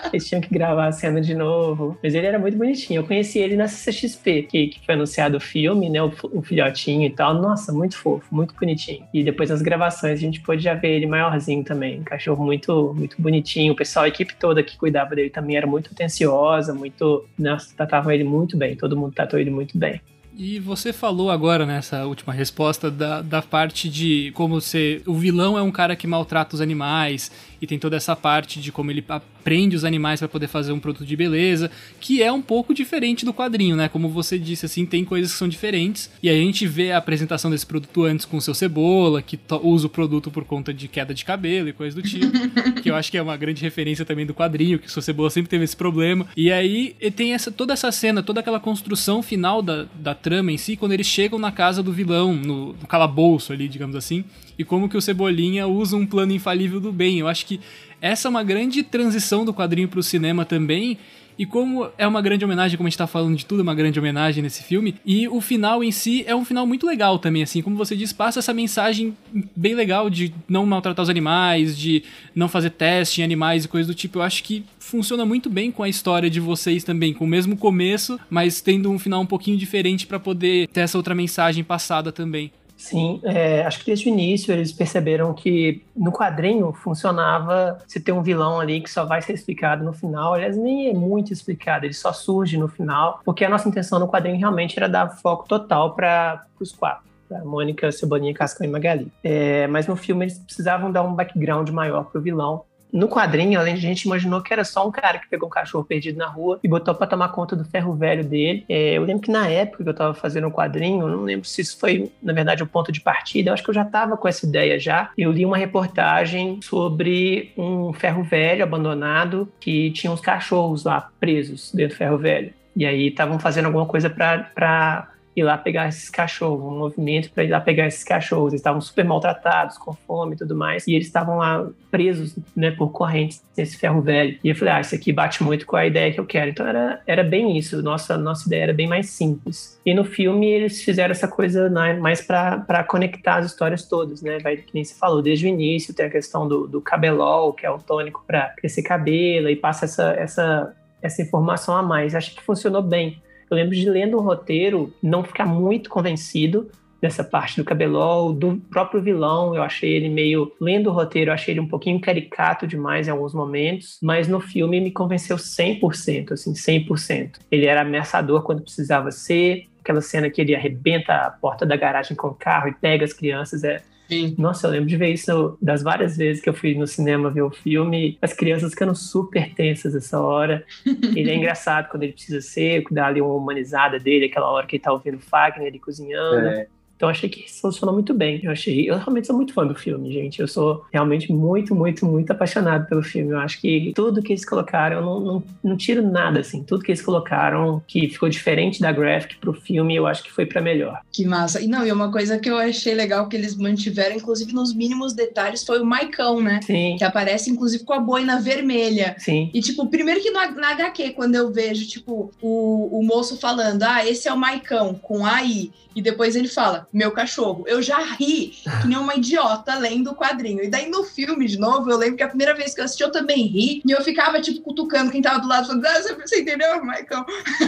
Eles tinham que gravar a cena de novo. Mas ele era muito bonitinho. Eu conheci ele na C C X P, que, que foi anunciado o filme, né? O, o filhotinho e tal. Nossa, muito fofo, muito bonitinho. E depois nas gravações a gente pôde já ver ele maiorzinho também. Um cachorro muito, muito bonitinho. O pessoal, a equipe toda que cuidava dele também era muito atenciosa, muito... Nossa, tratavam ele muito bem. Todo mundo tratou ele muito bem. E você falou agora, nessa última resposta, da, da parte de como você... O vilão é um cara que maltrata os animais e tem toda essa parte de como ele aprende os animais para poder fazer um produto de beleza, que é um pouco diferente do quadrinho, né? Como você disse, assim, tem coisas que são diferentes. E aí a gente vê a apresentação desse produto antes com o seu Cebola, que usa o produto por conta de queda de cabelo e coisa do tipo, que eu acho que é uma grande referência também do quadrinho, que o seu Cebola sempre teve esse problema. E aí tem essa, toda essa cena, toda aquela construção final da, da trama em si, quando eles chegam na casa do vilão, no, no calabouço ali, digamos assim, e como que o Cebolinha usa um plano infalível do bem. Eu acho que essa é uma grande transição do quadrinho pro cinema também, e como é uma grande homenagem, como a gente tá falando de tudo, é uma grande homenagem nesse filme, e o final em si é um final muito legal também, assim, como você diz, passa essa mensagem bem legal de não maltratar os animais, de não fazer teste em animais e coisas do tipo. Eu acho que funciona muito bem com a história de vocês também, com o mesmo começo, mas tendo um final um pouquinho diferente pra poder ter essa outra mensagem passada também. Sim, é, acho que desde o início eles perceberam que no quadrinho funcionava se ter um vilão ali que só vai ser explicado no final. Aliás, nem é muito explicado, ele só surge no final, porque a nossa intenção no quadrinho realmente era dar foco total para os quatro. A Mônica, Cebolinha, Cascão e Magali. É, mas no filme eles precisavam dar um background maior pro vilão. No quadrinho, além de a gente imaginou que era só um cara que pegou um cachorro perdido na rua e botou pra tomar conta do ferro velho dele. É, eu lembro que na época que eu tava fazendo o quadrinho, eu não lembro se isso foi, na verdade, o ponto de partida. Eu acho que eu já tava com essa ideia já. Eu li uma reportagem sobre um ferro velho abandonado que tinha uns cachorros lá presos dentro do ferro velho. E aí estavam fazendo alguma coisa pra... pra ir lá pegar esses cachorros, um movimento para ir lá pegar esses cachorros. Eles estavam super maltratados, com fome e tudo mais, e eles estavam lá presos, né, por correntes nesse ferro velho. E eu falei, ah, isso aqui bate muito com a ideia que eu quero. Então era, era bem isso, nossa, nossa ideia era bem mais simples. E no filme eles fizeram essa coisa, né, mais para conectar as histórias todas, né, vai, que nem você falou, desde o início tem a questão do, do cabelol, que é um tônico para crescer cabelo, e passa essa, essa, essa informação a mais. Acho que funcionou bem. Eu lembro de, lendo o roteiro, não ficar muito convencido dessa parte do cabelol, do próprio vilão. Eu achei ele meio... Lendo o roteiro, eu achei ele um pouquinho caricato demais em alguns momentos, mas no filme me convenceu cem por cento, assim, cem por cento. Ele era ameaçador quando precisava ser. Aquela cena que ele arrebenta a porta da garagem com o carro e pega as crianças, é... Sim. Nossa, eu lembro de ver isso das várias vezes que eu fui no cinema ver o filme, as crianças ficando super tensas essa hora. Ele é engraçado quando ele precisa ser, dá ali uma humanizada dele, aquela hora que ele tá ouvindo Fagner, ele cozinhando. É. Então, achei que funcionou muito bem. Eu achei, eu realmente sou muito fã do filme, gente. Eu sou realmente muito, muito, muito apaixonado pelo filme. Eu acho que tudo que eles colocaram, eu não, não, não tiro nada, assim. Tudo que eles colocaram que ficou diferente da graphic pro filme, eu acho que foi pra melhor. Que massa. E não, e uma coisa que eu achei legal que eles mantiveram, inclusive nos mínimos detalhes, foi o Maicão, né? Sim. Que aparece, inclusive, com a boina vermelha. Sim. E, tipo, primeiro que no, na H Q, quando eu vejo, tipo, o, o moço falando, ah, esse é o Maicão, com A I, e depois ele fala, meu cachorro. Eu já ri que nem uma idiota lendo o quadrinho. E daí no filme, de novo, eu lembro que a primeira vez que eu assisti, eu também ri. E eu ficava, tipo, cutucando quem tava do lado, falando, ah, você entendeu, Michael?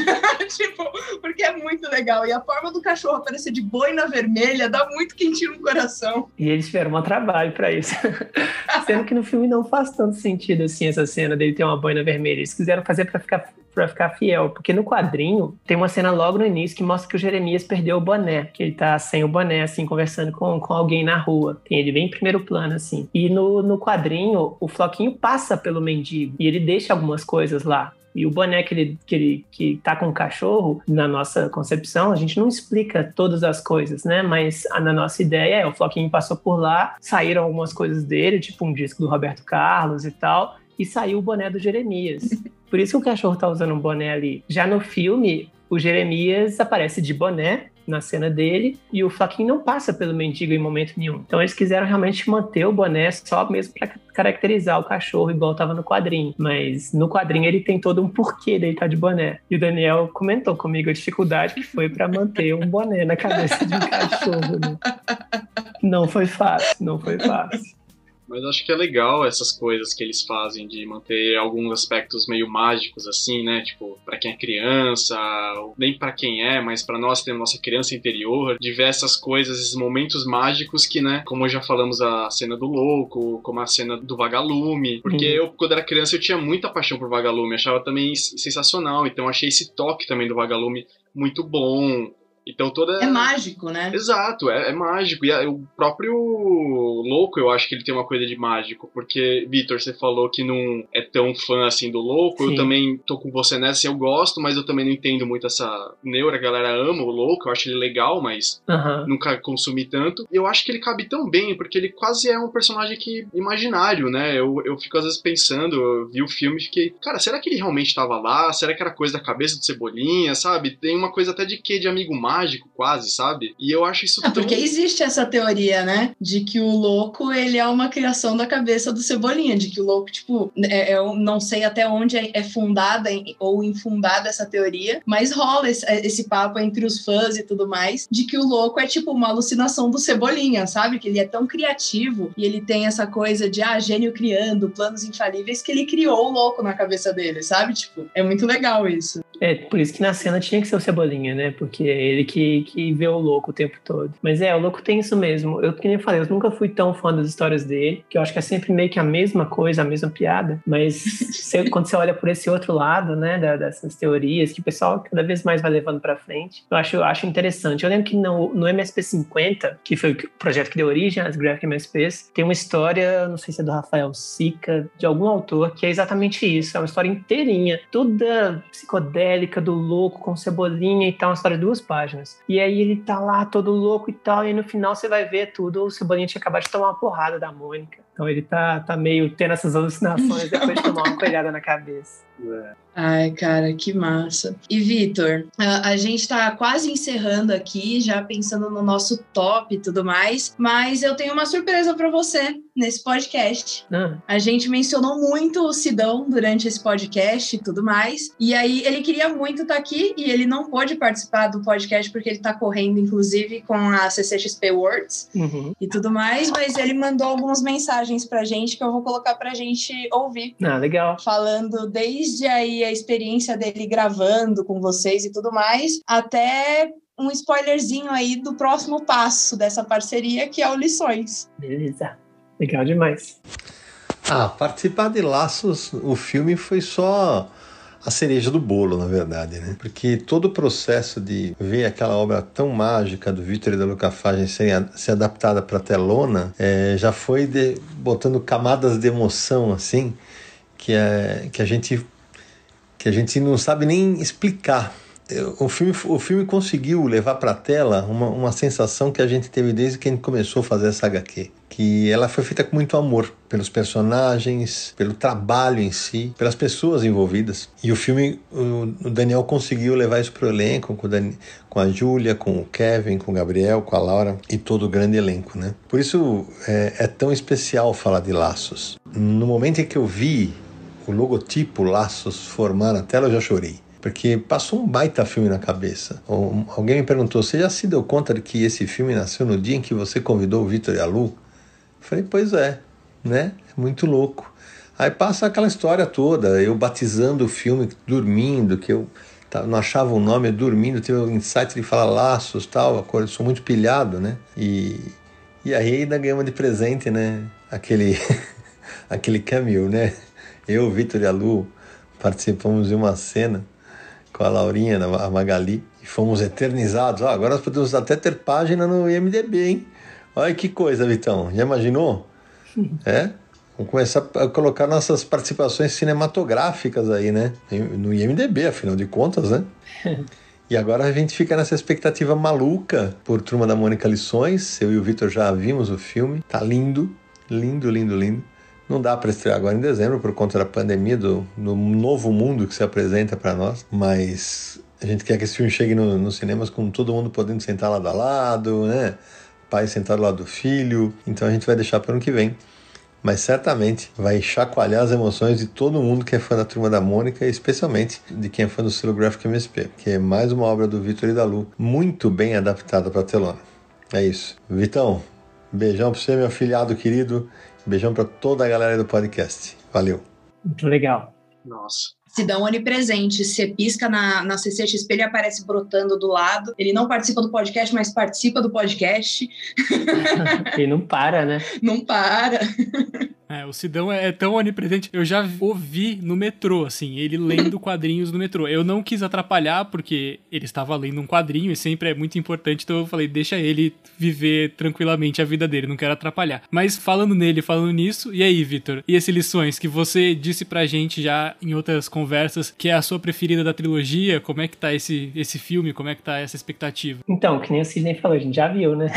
Tipo, porque é muito legal. E a forma do cachorro aparecer de boina vermelha dá muito quentinho no coração. E eles tiveram um trabalho pra isso. Sendo que no filme não faz tanto sentido, assim, essa cena dele ter uma boina vermelha. Eles quiseram fazer pra ficar... pra ficar fiel, porque no quadrinho tem uma cena logo no início que mostra que o Jeremias perdeu o boné, que ele tá sem o boné, assim, conversando com, com alguém na rua. Tem ele bem em primeiro plano, assim. E no, no quadrinho, o Floquinho passa pelo mendigo e ele deixa algumas coisas lá. E o boné que ele, que ele que tá com o cachorro, na nossa concepção, a gente não explica todas as coisas, né? Mas a, na nossa ideia é, o Floquinho passou por lá, saíram algumas coisas dele, tipo um disco do Roberto Carlos e tal, e saiu o boné do Jeremias. Por isso que o cachorro tá usando um boné ali. Já no filme, o Jeremias aparece de boné na cena dele e o Floquinho não passa pelo mendigo em momento nenhum. Então eles quiseram realmente manter o boné só mesmo para caracterizar o cachorro, igual tava no quadrinho. Mas no quadrinho ele tem todo um porquê dele estar de boné. E o Daniel comentou comigo a dificuldade que foi para manter um boné na cabeça de um cachorro, né? Não foi fácil, não foi fácil. Mas acho que é legal essas coisas que eles fazem de manter alguns aspectos meio mágicos, assim, né? Tipo, pra quem é criança, nem pra quem é, mas pra nós temos nossa criança interior, diversas coisas, esses momentos mágicos que, né? Como já falamos, a cena do louco, como a cena do vagalume. Porque uhum. eu, quando era criança, eu tinha muita paixão por vagalume, achava também sensacional. Então achei esse toque também do vagalume muito bom. Então toda... É mágico, né? Exato, é, é mágico. E o próprio Louco, eu acho que ele tem uma coisa de mágico. Porque, Vitor, você falou que não é tão fã assim do Louco. Sim. Eu também tô com você nessa, eu gosto, mas eu também não entendo muito essa neura. A galera ama o Louco, eu acho ele legal, mas uhum. nunca consumi tanto. E eu acho que ele cabe tão bem, porque ele quase é um personagem que imaginário, né? Eu, eu fico às vezes pensando, eu vi o filme e fiquei, cara, será que ele realmente tava lá? Será que era coisa da cabeça do Cebolinha, sabe? Tem uma coisa até de quê? De amigo mágico. Mágico, quase, sabe? E eu acho isso é, tão... Porque existe essa teoria, né? De que o Louco, ele é uma criação da cabeça do Cebolinha. De que o Louco, tipo... É, eu não sei até onde é fundada ou infundada essa teoria, mas rola esse, esse papo entre os fãs e tudo mais, de que o Louco é, tipo, uma alucinação do Cebolinha, sabe? Que ele é tão criativo e ele tem essa coisa de, ah, gênio criando, planos infalíveis, que ele criou o Louco na cabeça dele, sabe? Tipo, é muito legal isso. É, por isso que na cena tinha que ser o Cebolinha, né? Porque é ele que, que vê o Louco o tempo todo. Mas é, o Louco tem isso mesmo. Eu, que nem eu falei, eu nunca fui tão fã das histórias dele, que eu acho que é sempre meio que a mesma coisa, a mesma piada. Mas você, quando você olha por esse outro lado, né, da, dessas teorias, que o pessoal cada vez mais vai levando pra frente, eu acho, eu acho interessante. Eu lembro que no, no M S P cinquenta, que foi o projeto que deu origem às Graphic M S Ps, tem uma história, não sei se é do Rafael Sica, de algum autor, que é exatamente isso. É uma história inteirinha, toda psicodélica, do Louco com Cebolinha e tal, uma história de duas páginas. E aí ele tá lá todo louco e tal, e no final você vai ver tudo, o Cebolinha tinha acabado de tomar uma porrada da Mônica. Então ele tá, tá meio tendo essas alucinações depois de tomar uma coelhada na cabeça. É. Ai, cara, que massa. E, Vitor, a, a gente tá quase encerrando aqui, já pensando no nosso top e tudo mais, mas eu tenho uma surpresa pra você nesse podcast. Ah. A gente mencionou muito o Sidão durante esse podcast e tudo mais, e aí ele queria muito estar aqui e ele não pôde participar do podcast porque ele tá correndo, inclusive, com a C C X P Words uhum. e tudo mais, mas ele mandou algumas mensagens pra gente que eu vou colocar pra gente ouvir. Ah, legal. Falando desde aí a experiência dele gravando com vocês e tudo mais, até um spoilerzinho aí do próximo passo dessa parceria, que é o Lições. Beleza. Legal demais. Ah, participar de Laços, o filme foi só a cereja do bolo, na verdade, né? Porque todo o processo de ver aquela obra tão mágica do Vitor e da Luca Fagem ser, ser adaptada para telona, é, já foi de, botando camadas de emoção, assim, que, é, que, a gente, que a gente não sabe nem explicar. O filme, o filme conseguiu levar para a tela uma, uma sensação que a gente teve desde que a gente começou a fazer essa agá quê. Que ela foi feita com muito amor pelos personagens, pelo trabalho em si, pelas pessoas envolvidas. E o filme, o, o Daniel conseguiu levar isso para o elenco, com, o Dan, com a Júlia, com o Kevin, com o Gabriel, com a Laura e todo o grande elenco, né? Por isso é, é tão especial falar de Laços. No momento em que eu vi o logotipo Laços formar na tela, eu já chorei. Porque passou um baita filme na cabeça. Alguém me perguntou, você já se deu conta de que esse filme nasceu no dia em que você convidou o Vitor e a Lu? Eu falei, pois é, né? É muito louco. Aí passa aquela história toda, eu batizando o filme, dormindo, que eu não achava o nome, eu dormindo, tive o insight de falar Laços e tal, eu sou muito pilhado, né? E, e aí ainda ganhamos de presente, né? Aquele, aquele cameo, né? Eu, o Vitor e a Lu participamos de uma cena com a Laurinha, a Magali, e fomos eternizados. Ah, agora nós podemos até ter página no I M D B, hein? Olha que coisa, Vitão. Já imaginou? É? Vamos começar a colocar nossas participações cinematográficas aí, né? No I M D B, afinal de contas, né? E agora a gente fica nessa expectativa maluca por Turma da Mônica Lições. Eu e o Vitor já vimos o filme. Tá lindo, lindo, lindo, lindo. Não dá para estrear agora em dezembro por conta da pandemia, do, do novo mundo que se apresenta para nós, mas a gente quer que esse filme chegue no, nos cinemas com todo mundo podendo sentar lado a lado, né? Pai sentado ao lado do filho, então a gente vai deixar para o ano que vem. Mas certamente vai chacoalhar as emoções de todo mundo que é fã da Turma da Mônica, e especialmente de quem é fã do selo Graphic M S P, que é mais uma obra do Vitor e da Lu, muito bem adaptada para a telona. É isso. Vitão, beijão para você, meu afilhado querido, Beijão pra toda a galera do podcast. Valeu. Muito legal. Nossa. Sidão onipresente. Você pisca na, na C C X P, ele aparece brotando do lado. Ele não participa do podcast, mas participa do podcast. E não para, né? Não para. É, o Sidão é tão onipresente. Eu já ouvi no metrô, assim, ele lendo quadrinhos no metrô. Eu não quis atrapalhar, porque ele estava lendo um quadrinho e sempre é muito importante, então eu falei, deixa ele viver tranquilamente a vida dele, não quero atrapalhar. Mas falando nele, falando nisso, e aí, Vitor? E esse Lições, que você disse pra gente já em outras conversas, que é a sua preferida da trilogia, como é que tá esse, esse filme, como é que tá essa expectativa? Então, que nem o Sidney falou, a gente já viu, né?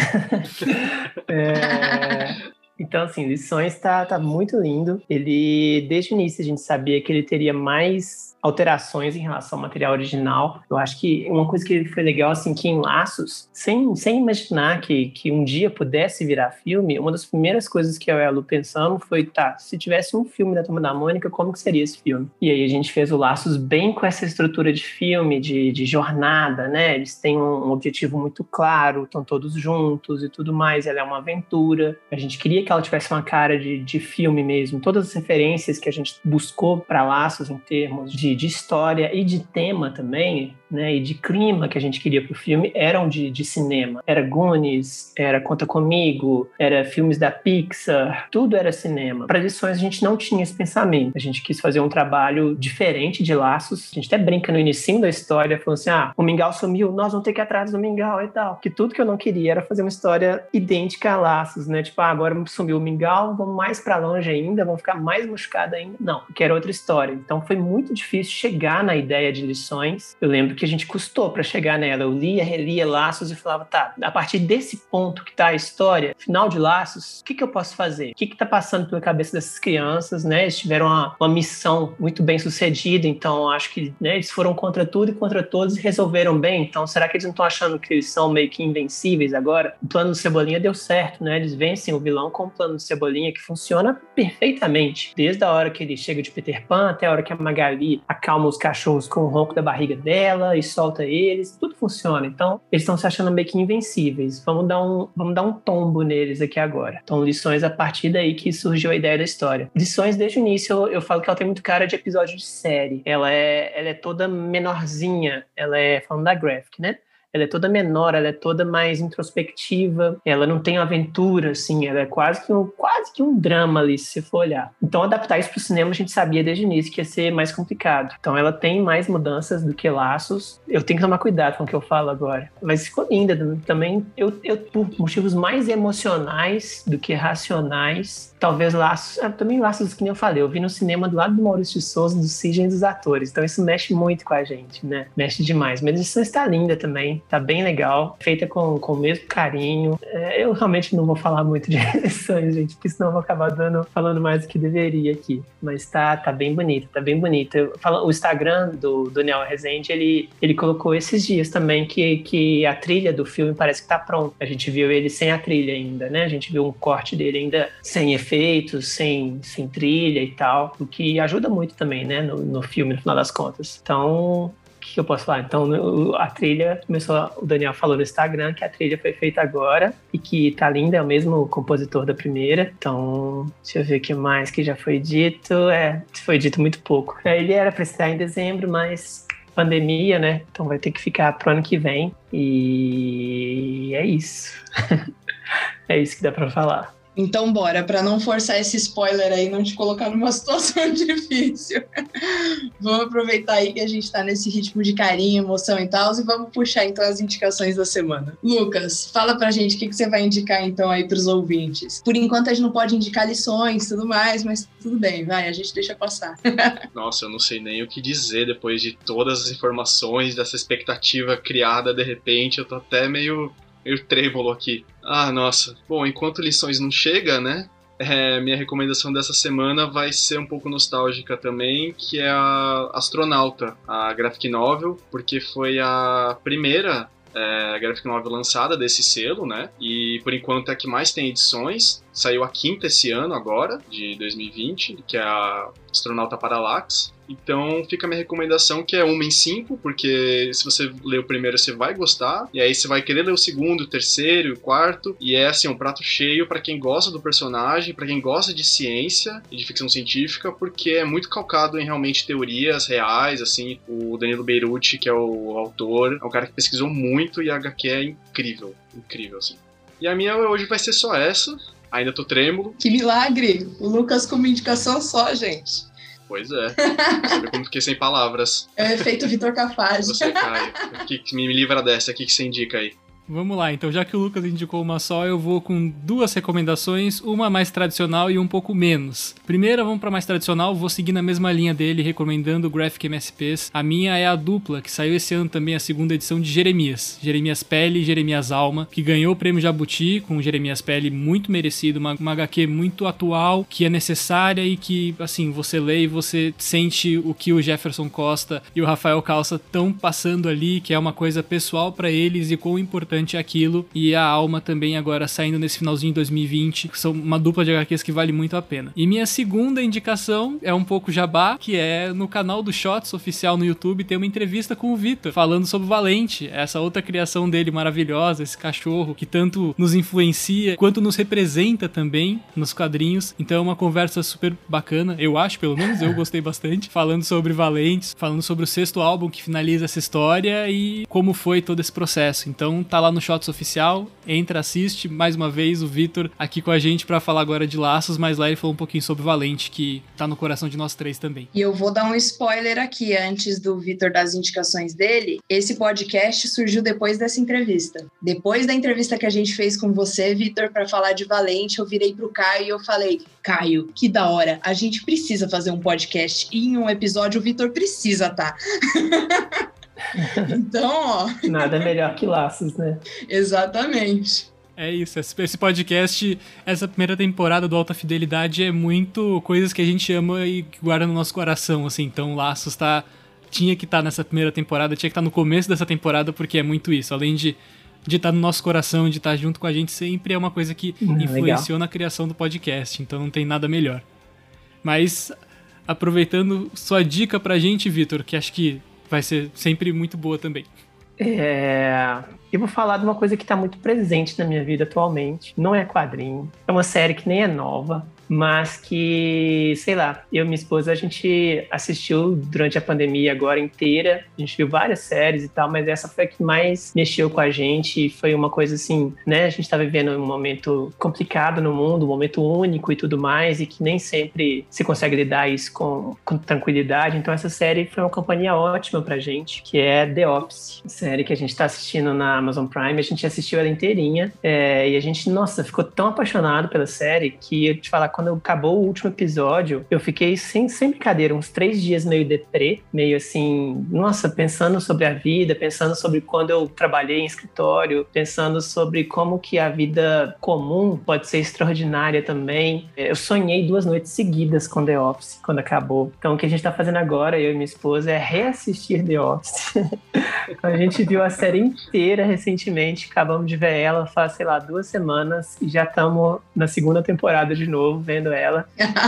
é... Então, assim, Lições tá, tá muito lindo. Ele, desde o início, a gente sabia que ele teria mais alterações em relação ao material original. Eu acho que uma coisa que foi legal, assim, que em Laços, sem, sem imaginar que, que um dia pudesse virar filme, uma das primeiras coisas que eu e a Lu pensamos foi, tá, se tivesse um filme da Turma da Mônica, como que seria esse filme? E aí a gente fez o Laços bem com essa estrutura de filme, de, de jornada, né? Eles têm um, um objetivo muito claro, estão todos juntos e tudo mais, ela é uma aventura. A gente queria que ela tivesse uma cara de, de filme mesmo. Todas as referências que a gente buscou para Laços em termos de de história e de tema também, né, e de clima que a gente queria pro filme, eram de, de cinema. Era Goonies, era Conta Comigo, era filmes da Pixar, tudo era cinema. Para Lições a gente não tinha esse pensamento. A gente quis fazer um trabalho diferente de Laços. A gente até brinca no inicinho da história, falando assim, ah, o Mingau sumiu, nós vamos ter que ir atrás do Mingau e tal. Que tudo que eu não queria era fazer uma história idêntica a Laços, né, tipo, ah, agora sumiu o Mingau, vamos mais para longe ainda, vamos ficar mais machucado ainda. Não, porque era outra história. Então foi muito difícil chegar na ideia de Lições. Eu lembro que a gente custou para chegar nela. Eu lia, relia Laços e falava, tá, a partir desse ponto que tá a história, final de Laços, o que que eu posso fazer? O que que tá passando pela cabeça dessas crianças, né? Eles tiveram uma, uma missão muito bem sucedida, então acho que, né, eles foram contra tudo e contra todos e resolveram bem. Então será que eles não estão achando que eles são meio que invencíveis agora? O plano do Cebolinha deu certo, né? Eles vencem o vilão com o plano do Cebolinha, que funciona perfeitamente. Desde a hora que ele chega de Peter Pan até a hora que a Magali acalma os cachorros com o ronco da barriga dela e solta eles, tudo funciona. Então, eles estão se achando meio que invencíveis. Vamos dar um, vamos dar um tombo neles aqui agora. Então, Lições, a partir daí que surgiu a ideia da história. Lições, desde o início, eu, eu falo que ela tem muito cara de episódio de série. Ela é, ela é toda menorzinha. Ela é, falando da Graphic, né? Ela é toda menor, ela é toda mais introspectiva, ela não tem aventura, assim, ela é quase que um, quase que um drama ali, se você for olhar. Então, adaptar isso para o cinema, a gente sabia desde o início que ia ser mais complicado. Então, ela tem mais mudanças do que Laços. Eu tenho que tomar cuidado com o que eu falo agora. Mas ficou linda também, eu, eu, por motivos mais emocionais do que racionais, talvez Laços, ah, também Laços, que nem eu falei, eu vi no cinema do lado do Maurício de Souza, do Sidney e dos atores, então isso mexe muito com a gente, né? Mexe demais, mas isso está linda também, tá bem legal, feita com, com o mesmo carinho. É, eu realmente não vou falar muito de Lições, gente, porque senão eu vou acabar dando, falando mais do que deveria aqui, mas tá, tá bem bonito, tá bem bonito. Eu, falo, o Instagram do Daniel Rezende, ele, ele colocou esses dias também que, que a trilha do filme parece que tá pronta. A gente viu ele sem a trilha ainda, né? A gente viu um corte dele ainda sem efeito, feitos, sem, sem trilha e tal, o que ajuda muito também, né, no, no filme, no final das contas. Então, o que eu posso falar? Então, a trilha, começou, o Daniel falou no Instagram que a trilha foi feita agora e que tá linda, é o mesmo compositor da primeira. Então, deixa eu ver o que mais que já foi dito. É, foi dito muito pouco. Ele era para estar em dezembro, mas pandemia, né? Então vai ter que ficar pro ano que vem. E é isso. É isso que dá para falar. Então, bora, para não forçar esse spoiler aí, não te colocar numa situação difícil. Vamos aproveitar aí que a gente tá nesse ritmo de carinho, emoção e tal, e vamos puxar então as indicações da semana. Lucas, fala pra gente o que, que você vai indicar então aí pros ouvintes. Por enquanto a gente não pode indicar lições e tudo mais, mas tudo bem, vai, a gente deixa passar. Nossa, eu não sei nem o que dizer depois de todas as informações, dessa expectativa criada de repente, eu tô até meio... meio trêmulo aqui. Ah, nossa. Bom, enquanto Lições não chega, né? É, minha recomendação dessa semana vai ser um pouco nostálgica também, que é a Astronauta, a graphic novel, porque foi a primeira é, graphic novel lançada desse selo, né? E por enquanto é a que mais tem edições. Saiu a quinta esse ano agora, de dois mil e vinte, que é a Astronauta Parallax. Então fica a minha recomendação, que é uma em cinco, porque se você ler o primeiro você vai gostar, e aí você vai querer ler o segundo, o terceiro, o quarto, e é assim um prato cheio para quem gosta do personagem, para quem gosta de ciência e de ficção científica, porque é muito calcado em realmente teorias reais, assim. O Danilo Beirute, que é o autor, é um cara que pesquisou muito e a agá quê é incrível, incrível, assim. E a minha hoje vai ser só essa, ainda tô trêmulo. Que milagre! O Lucas com uma indicação só, gente. Pois é. Você vê como fiquei sem palavras. É o efeito Vitor Cafage. Você, Caio. O que, que me livra dessa? O que, que você indica aí? Vamos lá, então já que o Lucas indicou uma só, eu vou com duas recomendações, uma mais tradicional e um pouco menos. Primeira, vamos para mais tradicional, vou seguir na mesma linha dele, recomendando o Graphic M S Ps. A minha é a dupla, que saiu esse ano também, a segunda edição de Jeremias. Jeremias Pele e Jeremias Alma, que ganhou o prêmio Jabuti com Jeremias Pele, muito merecido, uma, uma agá quê muito atual, que é necessária e que, assim, você lê e você sente o que o Jefferson Costa e o Rafael Calça estão passando ali, que é uma coisa pessoal para eles e quão importante aquilo, e a Alma também agora saindo nesse finalzinho de dois mil e vinte, são uma dupla de agá quês que vale muito a pena. E minha segunda indicação é um pouco jabá, que é no canal do Shots oficial no YouTube, tem uma entrevista com o Vitor, falando sobre o Valente, essa outra criação dele maravilhosa, esse cachorro que tanto nos influencia, quanto nos representa também nos quadrinhos. Então é uma conversa super bacana, eu acho, pelo menos, eu gostei bastante, falando sobre Valentes, falando sobre o sexto álbum que finaliza essa história e como foi todo esse processo. Então tá lá no Shots oficial, entra, assiste, mais uma vez o Vitor aqui com a gente pra falar agora de Laços, mas lá ele falou um pouquinho sobre Valente, que tá no coração de nós três também. E eu vou dar um spoiler aqui, antes do Vitor das indicações dele. Esse podcast surgiu depois dessa entrevista. Depois da entrevista que a gente fez com você, Vitor, pra falar de Valente, eu virei pro Caio e eu falei, Caio, que da hora, a gente precisa fazer um podcast e em um episódio o Vitor precisa tá. Então, ó... Nada melhor que Laços, né? Exatamente. É isso, esse podcast, essa primeira temporada do Alta Fidelidade é muito coisas que a gente ama e guarda no nosso coração, assim. Então, Laços tá, tinha que estar tá nessa primeira temporada, tinha que estar tá no começo dessa temporada, porque é muito isso. Além de de estar tá no nosso coração, de estar tá junto com a gente sempre, é uma coisa que hum, influenciou legal. Na criação do podcast. Então, não tem nada melhor. Mas, aproveitando sua dica pra gente, Vitor, que acho que vai ser sempre muito boa também. É... Eu vou falar de uma coisa que está muito presente na minha vida atualmente. Não é quadrinho. É uma série que nem é nova, mas que, sei lá, eu e minha esposa, a gente assistiu durante a pandemia agora inteira. A gente viu várias séries e tal, mas essa foi a que mais mexeu com a gente. Foi uma coisa assim, né? A gente tá vivendo um momento complicado no mundo, um momento único e tudo mais, e que nem sempre se consegue lidar isso com, com tranquilidade. Então essa série foi uma companhia ótima pra gente, que é The Office, série que a gente tá assistindo na Amazon Prime. A gente assistiu ela inteirinha, é, e a gente, nossa, ficou tão apaixonado pela série que, eu te falar, quando acabou o último episódio, eu fiquei sem, sem brincadeira, uns três dias meio deprê, meio assim, nossa, pensando sobre a vida, pensando sobre quando eu trabalhei em escritório, pensando sobre como que a vida comum pode ser extraordinária também. Eu sonhei duas noites seguidas com The Office, quando acabou. Então o que a gente tá fazendo agora, eu e minha esposa, é reassistir The Office. A gente viu a série inteira recentemente, acabamos de ver ela faz, sei lá, duas semanas e já estamos na segunda temporada de novo, vendo ela.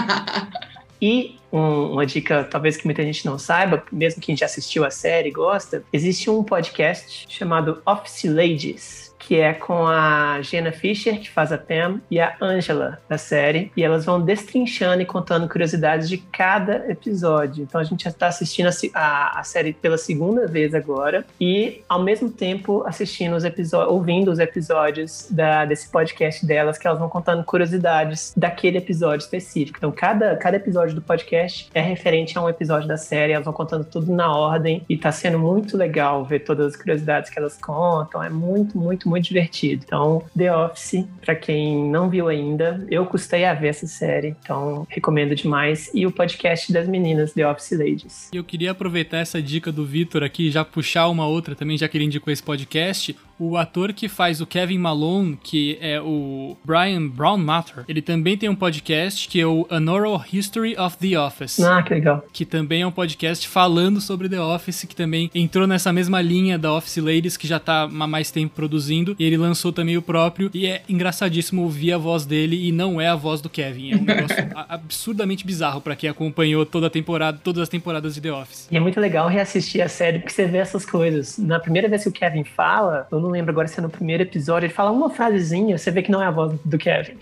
E um, uma dica, talvez que muita gente não saiba, mesmo quem já assistiu a série e gosta, existe um podcast chamado Office Ladies, que é com a Jenna Fischer, que faz a Pam, e a Angela, da série. E elas vão destrinchando e contando curiosidades de cada episódio. Então a gente já está assistindo a, a, a série pela segunda vez agora. E, ao mesmo tempo, assistindo os episódios, ouvindo os episódios da, desse podcast delas, que elas vão contando curiosidades daquele episódio específico. Então cada, cada episódio do podcast é referente a um episódio da série. Elas vão contando tudo na ordem. E tá sendo muito legal ver todas as curiosidades que elas contam. É muito, muito, muito muito divertido. Então, The Office, pra quem não viu ainda, eu custei a ver essa série, então recomendo demais. E o podcast das meninas, The Office Ladies. Eu queria aproveitar essa dica do Vitor aqui, já puxar uma outra também, já que ele indicou esse podcast. o ator que faz o Kevin Malone, que é o Brian Brown Matter, ele também tem um podcast que é o An Oral History of The Office. Ah, que legal. Que também é um podcast falando sobre The Office, que também entrou nessa mesma linha da Office Ladies, que já tá há mais tempo produzindo, e ele lançou também o próprio, e é engraçadíssimo ouvir a voz dele, e não é a voz do Kevin. É um negócio absurdamente bizarro pra quem acompanhou toda a temporada, todas as temporadas de The Office. E é muito legal reassistir a série, porque você vê essas coisas. Na primeira vez que o Kevin fala, eu não lembro agora se é no primeiro episódio, ele fala uma frasezinha, você vê que não é a voz do Kevin.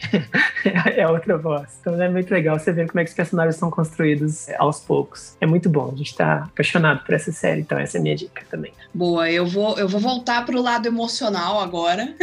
É outra voz. Então é muito legal você ver como é que os personagens são construídos aos poucos. É muito bom, a gente tá apaixonado por essa série, então essa é a minha dica também. Boa, eu vou, eu vou voltar pro lado emocional agora.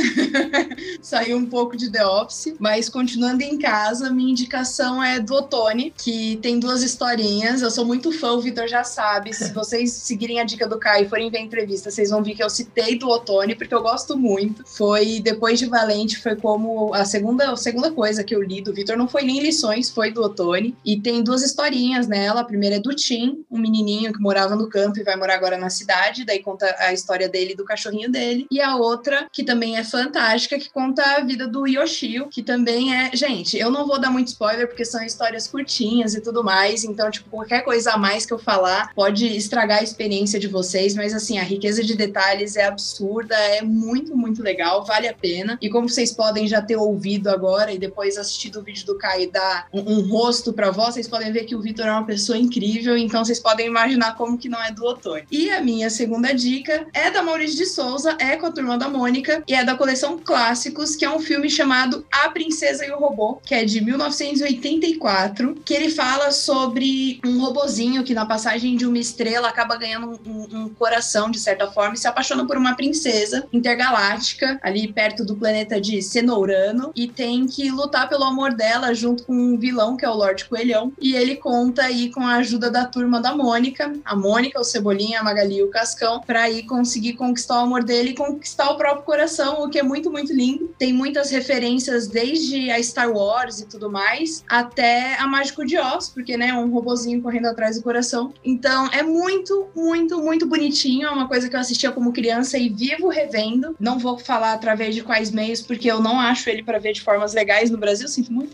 Sair um pouco de The Office, mas continuando em casa, minha indicação é do Ottoni, que tem duas historinhas. Eu sou muito fã, o Vitor já sabe. Se vocês seguirem a dica do Caio e forem ver a entrevista, vocês vão ver que eu citei do Ottoni, porque eu gosto muito. Foi, depois de Valente, foi como a segunda, a segunda coisa que eu li do Vitor, não foi nem lições, foi do Ottoni. E tem duas historinhas nela. A primeira é do Tim, um menininho que morava no campo e vai morar agora na cidade, daí conta a história dele e do cachorrinho dele. E a outra, que também é fantástica, que conta a vida do Yoshio, que também é... Gente, eu não vou dar muito spoiler, porque são histórias curtinhas e tudo mais, então, tipo, qualquer coisa a mais que eu falar pode estragar a experiência de vocês, mas, assim, a riqueza de detalhes é absurda, é muito, muito legal, vale a pena. E como vocês podem já ter ouvido agora e depois assistido o vídeo do Caio e dar um, um rosto pra voz, vocês podem ver que o Vitor é uma pessoa incrível, então vocês podem imaginar como que não é do Ottoni. E a minha segunda dica é da Maurício de Souza, é com a Turma da Mônica, e é da coleção Clássicos, que é um filme chamado A Princesa e o Robô, que é de mil novecentos e oitenta e quatro, que ele fala sobre um robozinho que na passagem de uma estrela acaba ganhando um, um, um coração, de certa forma, e se apaixona por uma princesa intergaláctica, ali perto do planeta de Cenourano, e tem que lutar pelo amor dela junto com um vilão, que é o Lorde Coelhão, e ele conta aí com a ajuda da Turma da Mônica, a Mônica, o Cebolinha, a Magali e o Cascão, pra ir conseguir conquistar o amor dele e conquistar o próprio coração, o que é muito, muito lindo. Tem muitas referências desde a Star Wars e tudo mais, até a Mágico de Oz, porque, né, um robozinho correndo atrás do coração. Então, é muito, muito, muito bonitinho. É uma coisa que eu assistia como criança e vivo revendo. Não vou falar através de quais meios, porque eu não acho ele para ver de formas legais no Brasil, sinto muito.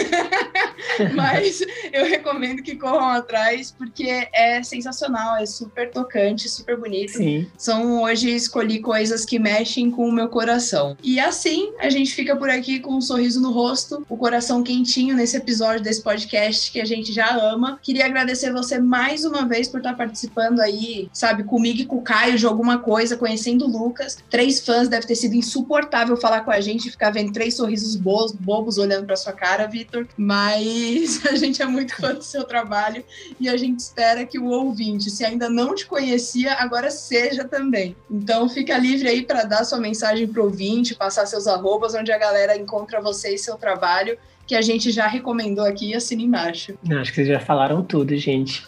Mas eu recomendo que corram atrás, porque é sensacional, é super tocante, super bonito. Sim. São, hoje, escolhi coisas que mexem com o meu coração. E assim, a gente fica por aqui com um sorriso no rosto, o coração quentinho nesse episódio desse podcast que a gente já ama. Queria agradecer você mais uma vez por estar participando aí, sabe, comigo e com o Caio de alguma coisa, conhecendo o Lucas. Três fãs, deve ter sido insuportável falar com a gente e ficar vendo três sorrisos bobos, bobos olhando pra sua cara, Vitor. Mas a gente é muito fã do seu trabalho e a gente espera que o ouvinte, se ainda não te conhecia, agora seja também. Então fica livre aí para dar sua mensagem pro ouvinte, passar seus arrobas, onde a galera encontra você e seu trabalho, que a gente já recomendou aqui, assina embaixo. Acho que vocês já falaram tudo, gente.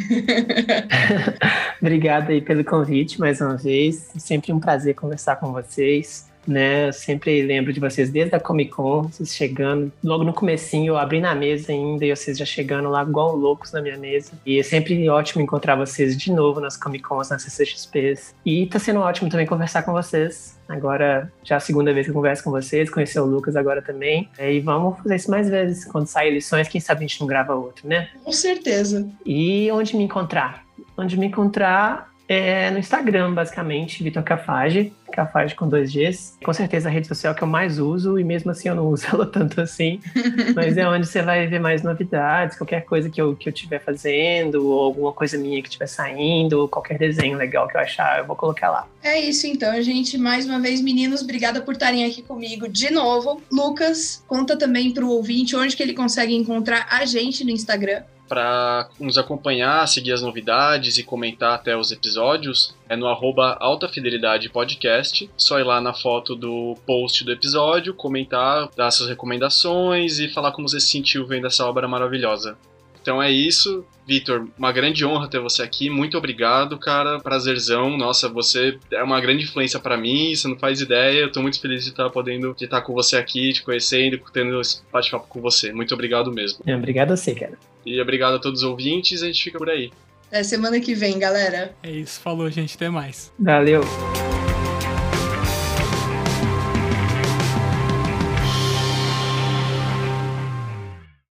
Obrigado aí pelo convite mais uma vez. Sempre um prazer conversar com vocês, né? Eu sempre lembro de vocês desde a Comic Con, vocês chegando, logo no comecinho, eu abri na mesa ainda e vocês já chegando lá igual loucos na minha mesa. E é sempre ótimo encontrar vocês de novo nas Comic Cons, nas C C X Ps. E tá sendo ótimo também conversar com vocês. Agora, já é a segunda vez que eu converso com vocês, conhecer o Lucas agora também. E vamos fazer isso mais vezes. Quando sair lições, quem sabe a gente não grava outro, né? Com certeza. E onde me encontrar? Onde me encontrar é no Instagram, basicamente, Vitor Cafage. Cafage com dois Gs. Com certeza a rede social que eu mais uso, e mesmo assim eu não uso ela tanto assim. Mas é onde você vai ver mais novidades, qualquer coisa que eu, que eu estiver fazendo, ou alguma coisa minha que estiver saindo, ou qualquer desenho legal que eu achar, eu vou colocar lá. É isso então, gente. Mais uma vez, meninos, obrigada por estarem aqui comigo de novo. Lucas, conta também pro ouvinte onde que ele consegue encontrar a gente no Instagram. Para nos acompanhar, seguir as novidades e comentar até os episódios, é no arroba Alta Fidelidade Podcast. Só ir lá na foto do post do episódio, comentar, dar suas recomendações e falar como você se sentiu vendo essa obra maravilhosa. Então é isso. Vitor, uma grande honra ter você aqui. Muito obrigado, cara. Prazerzão. Nossa, você é uma grande influência pra mim. Você não faz ideia. Eu tô muito feliz de estar podendo de estar com você aqui, te conhecendo, tendo esse bate-papo com você. Muito obrigado mesmo. É, obrigado a você, cara. E obrigado a todos os ouvintes. A gente fica por aí. Até semana que vem, galera. É isso. Falou, gente. Até mais. Valeu.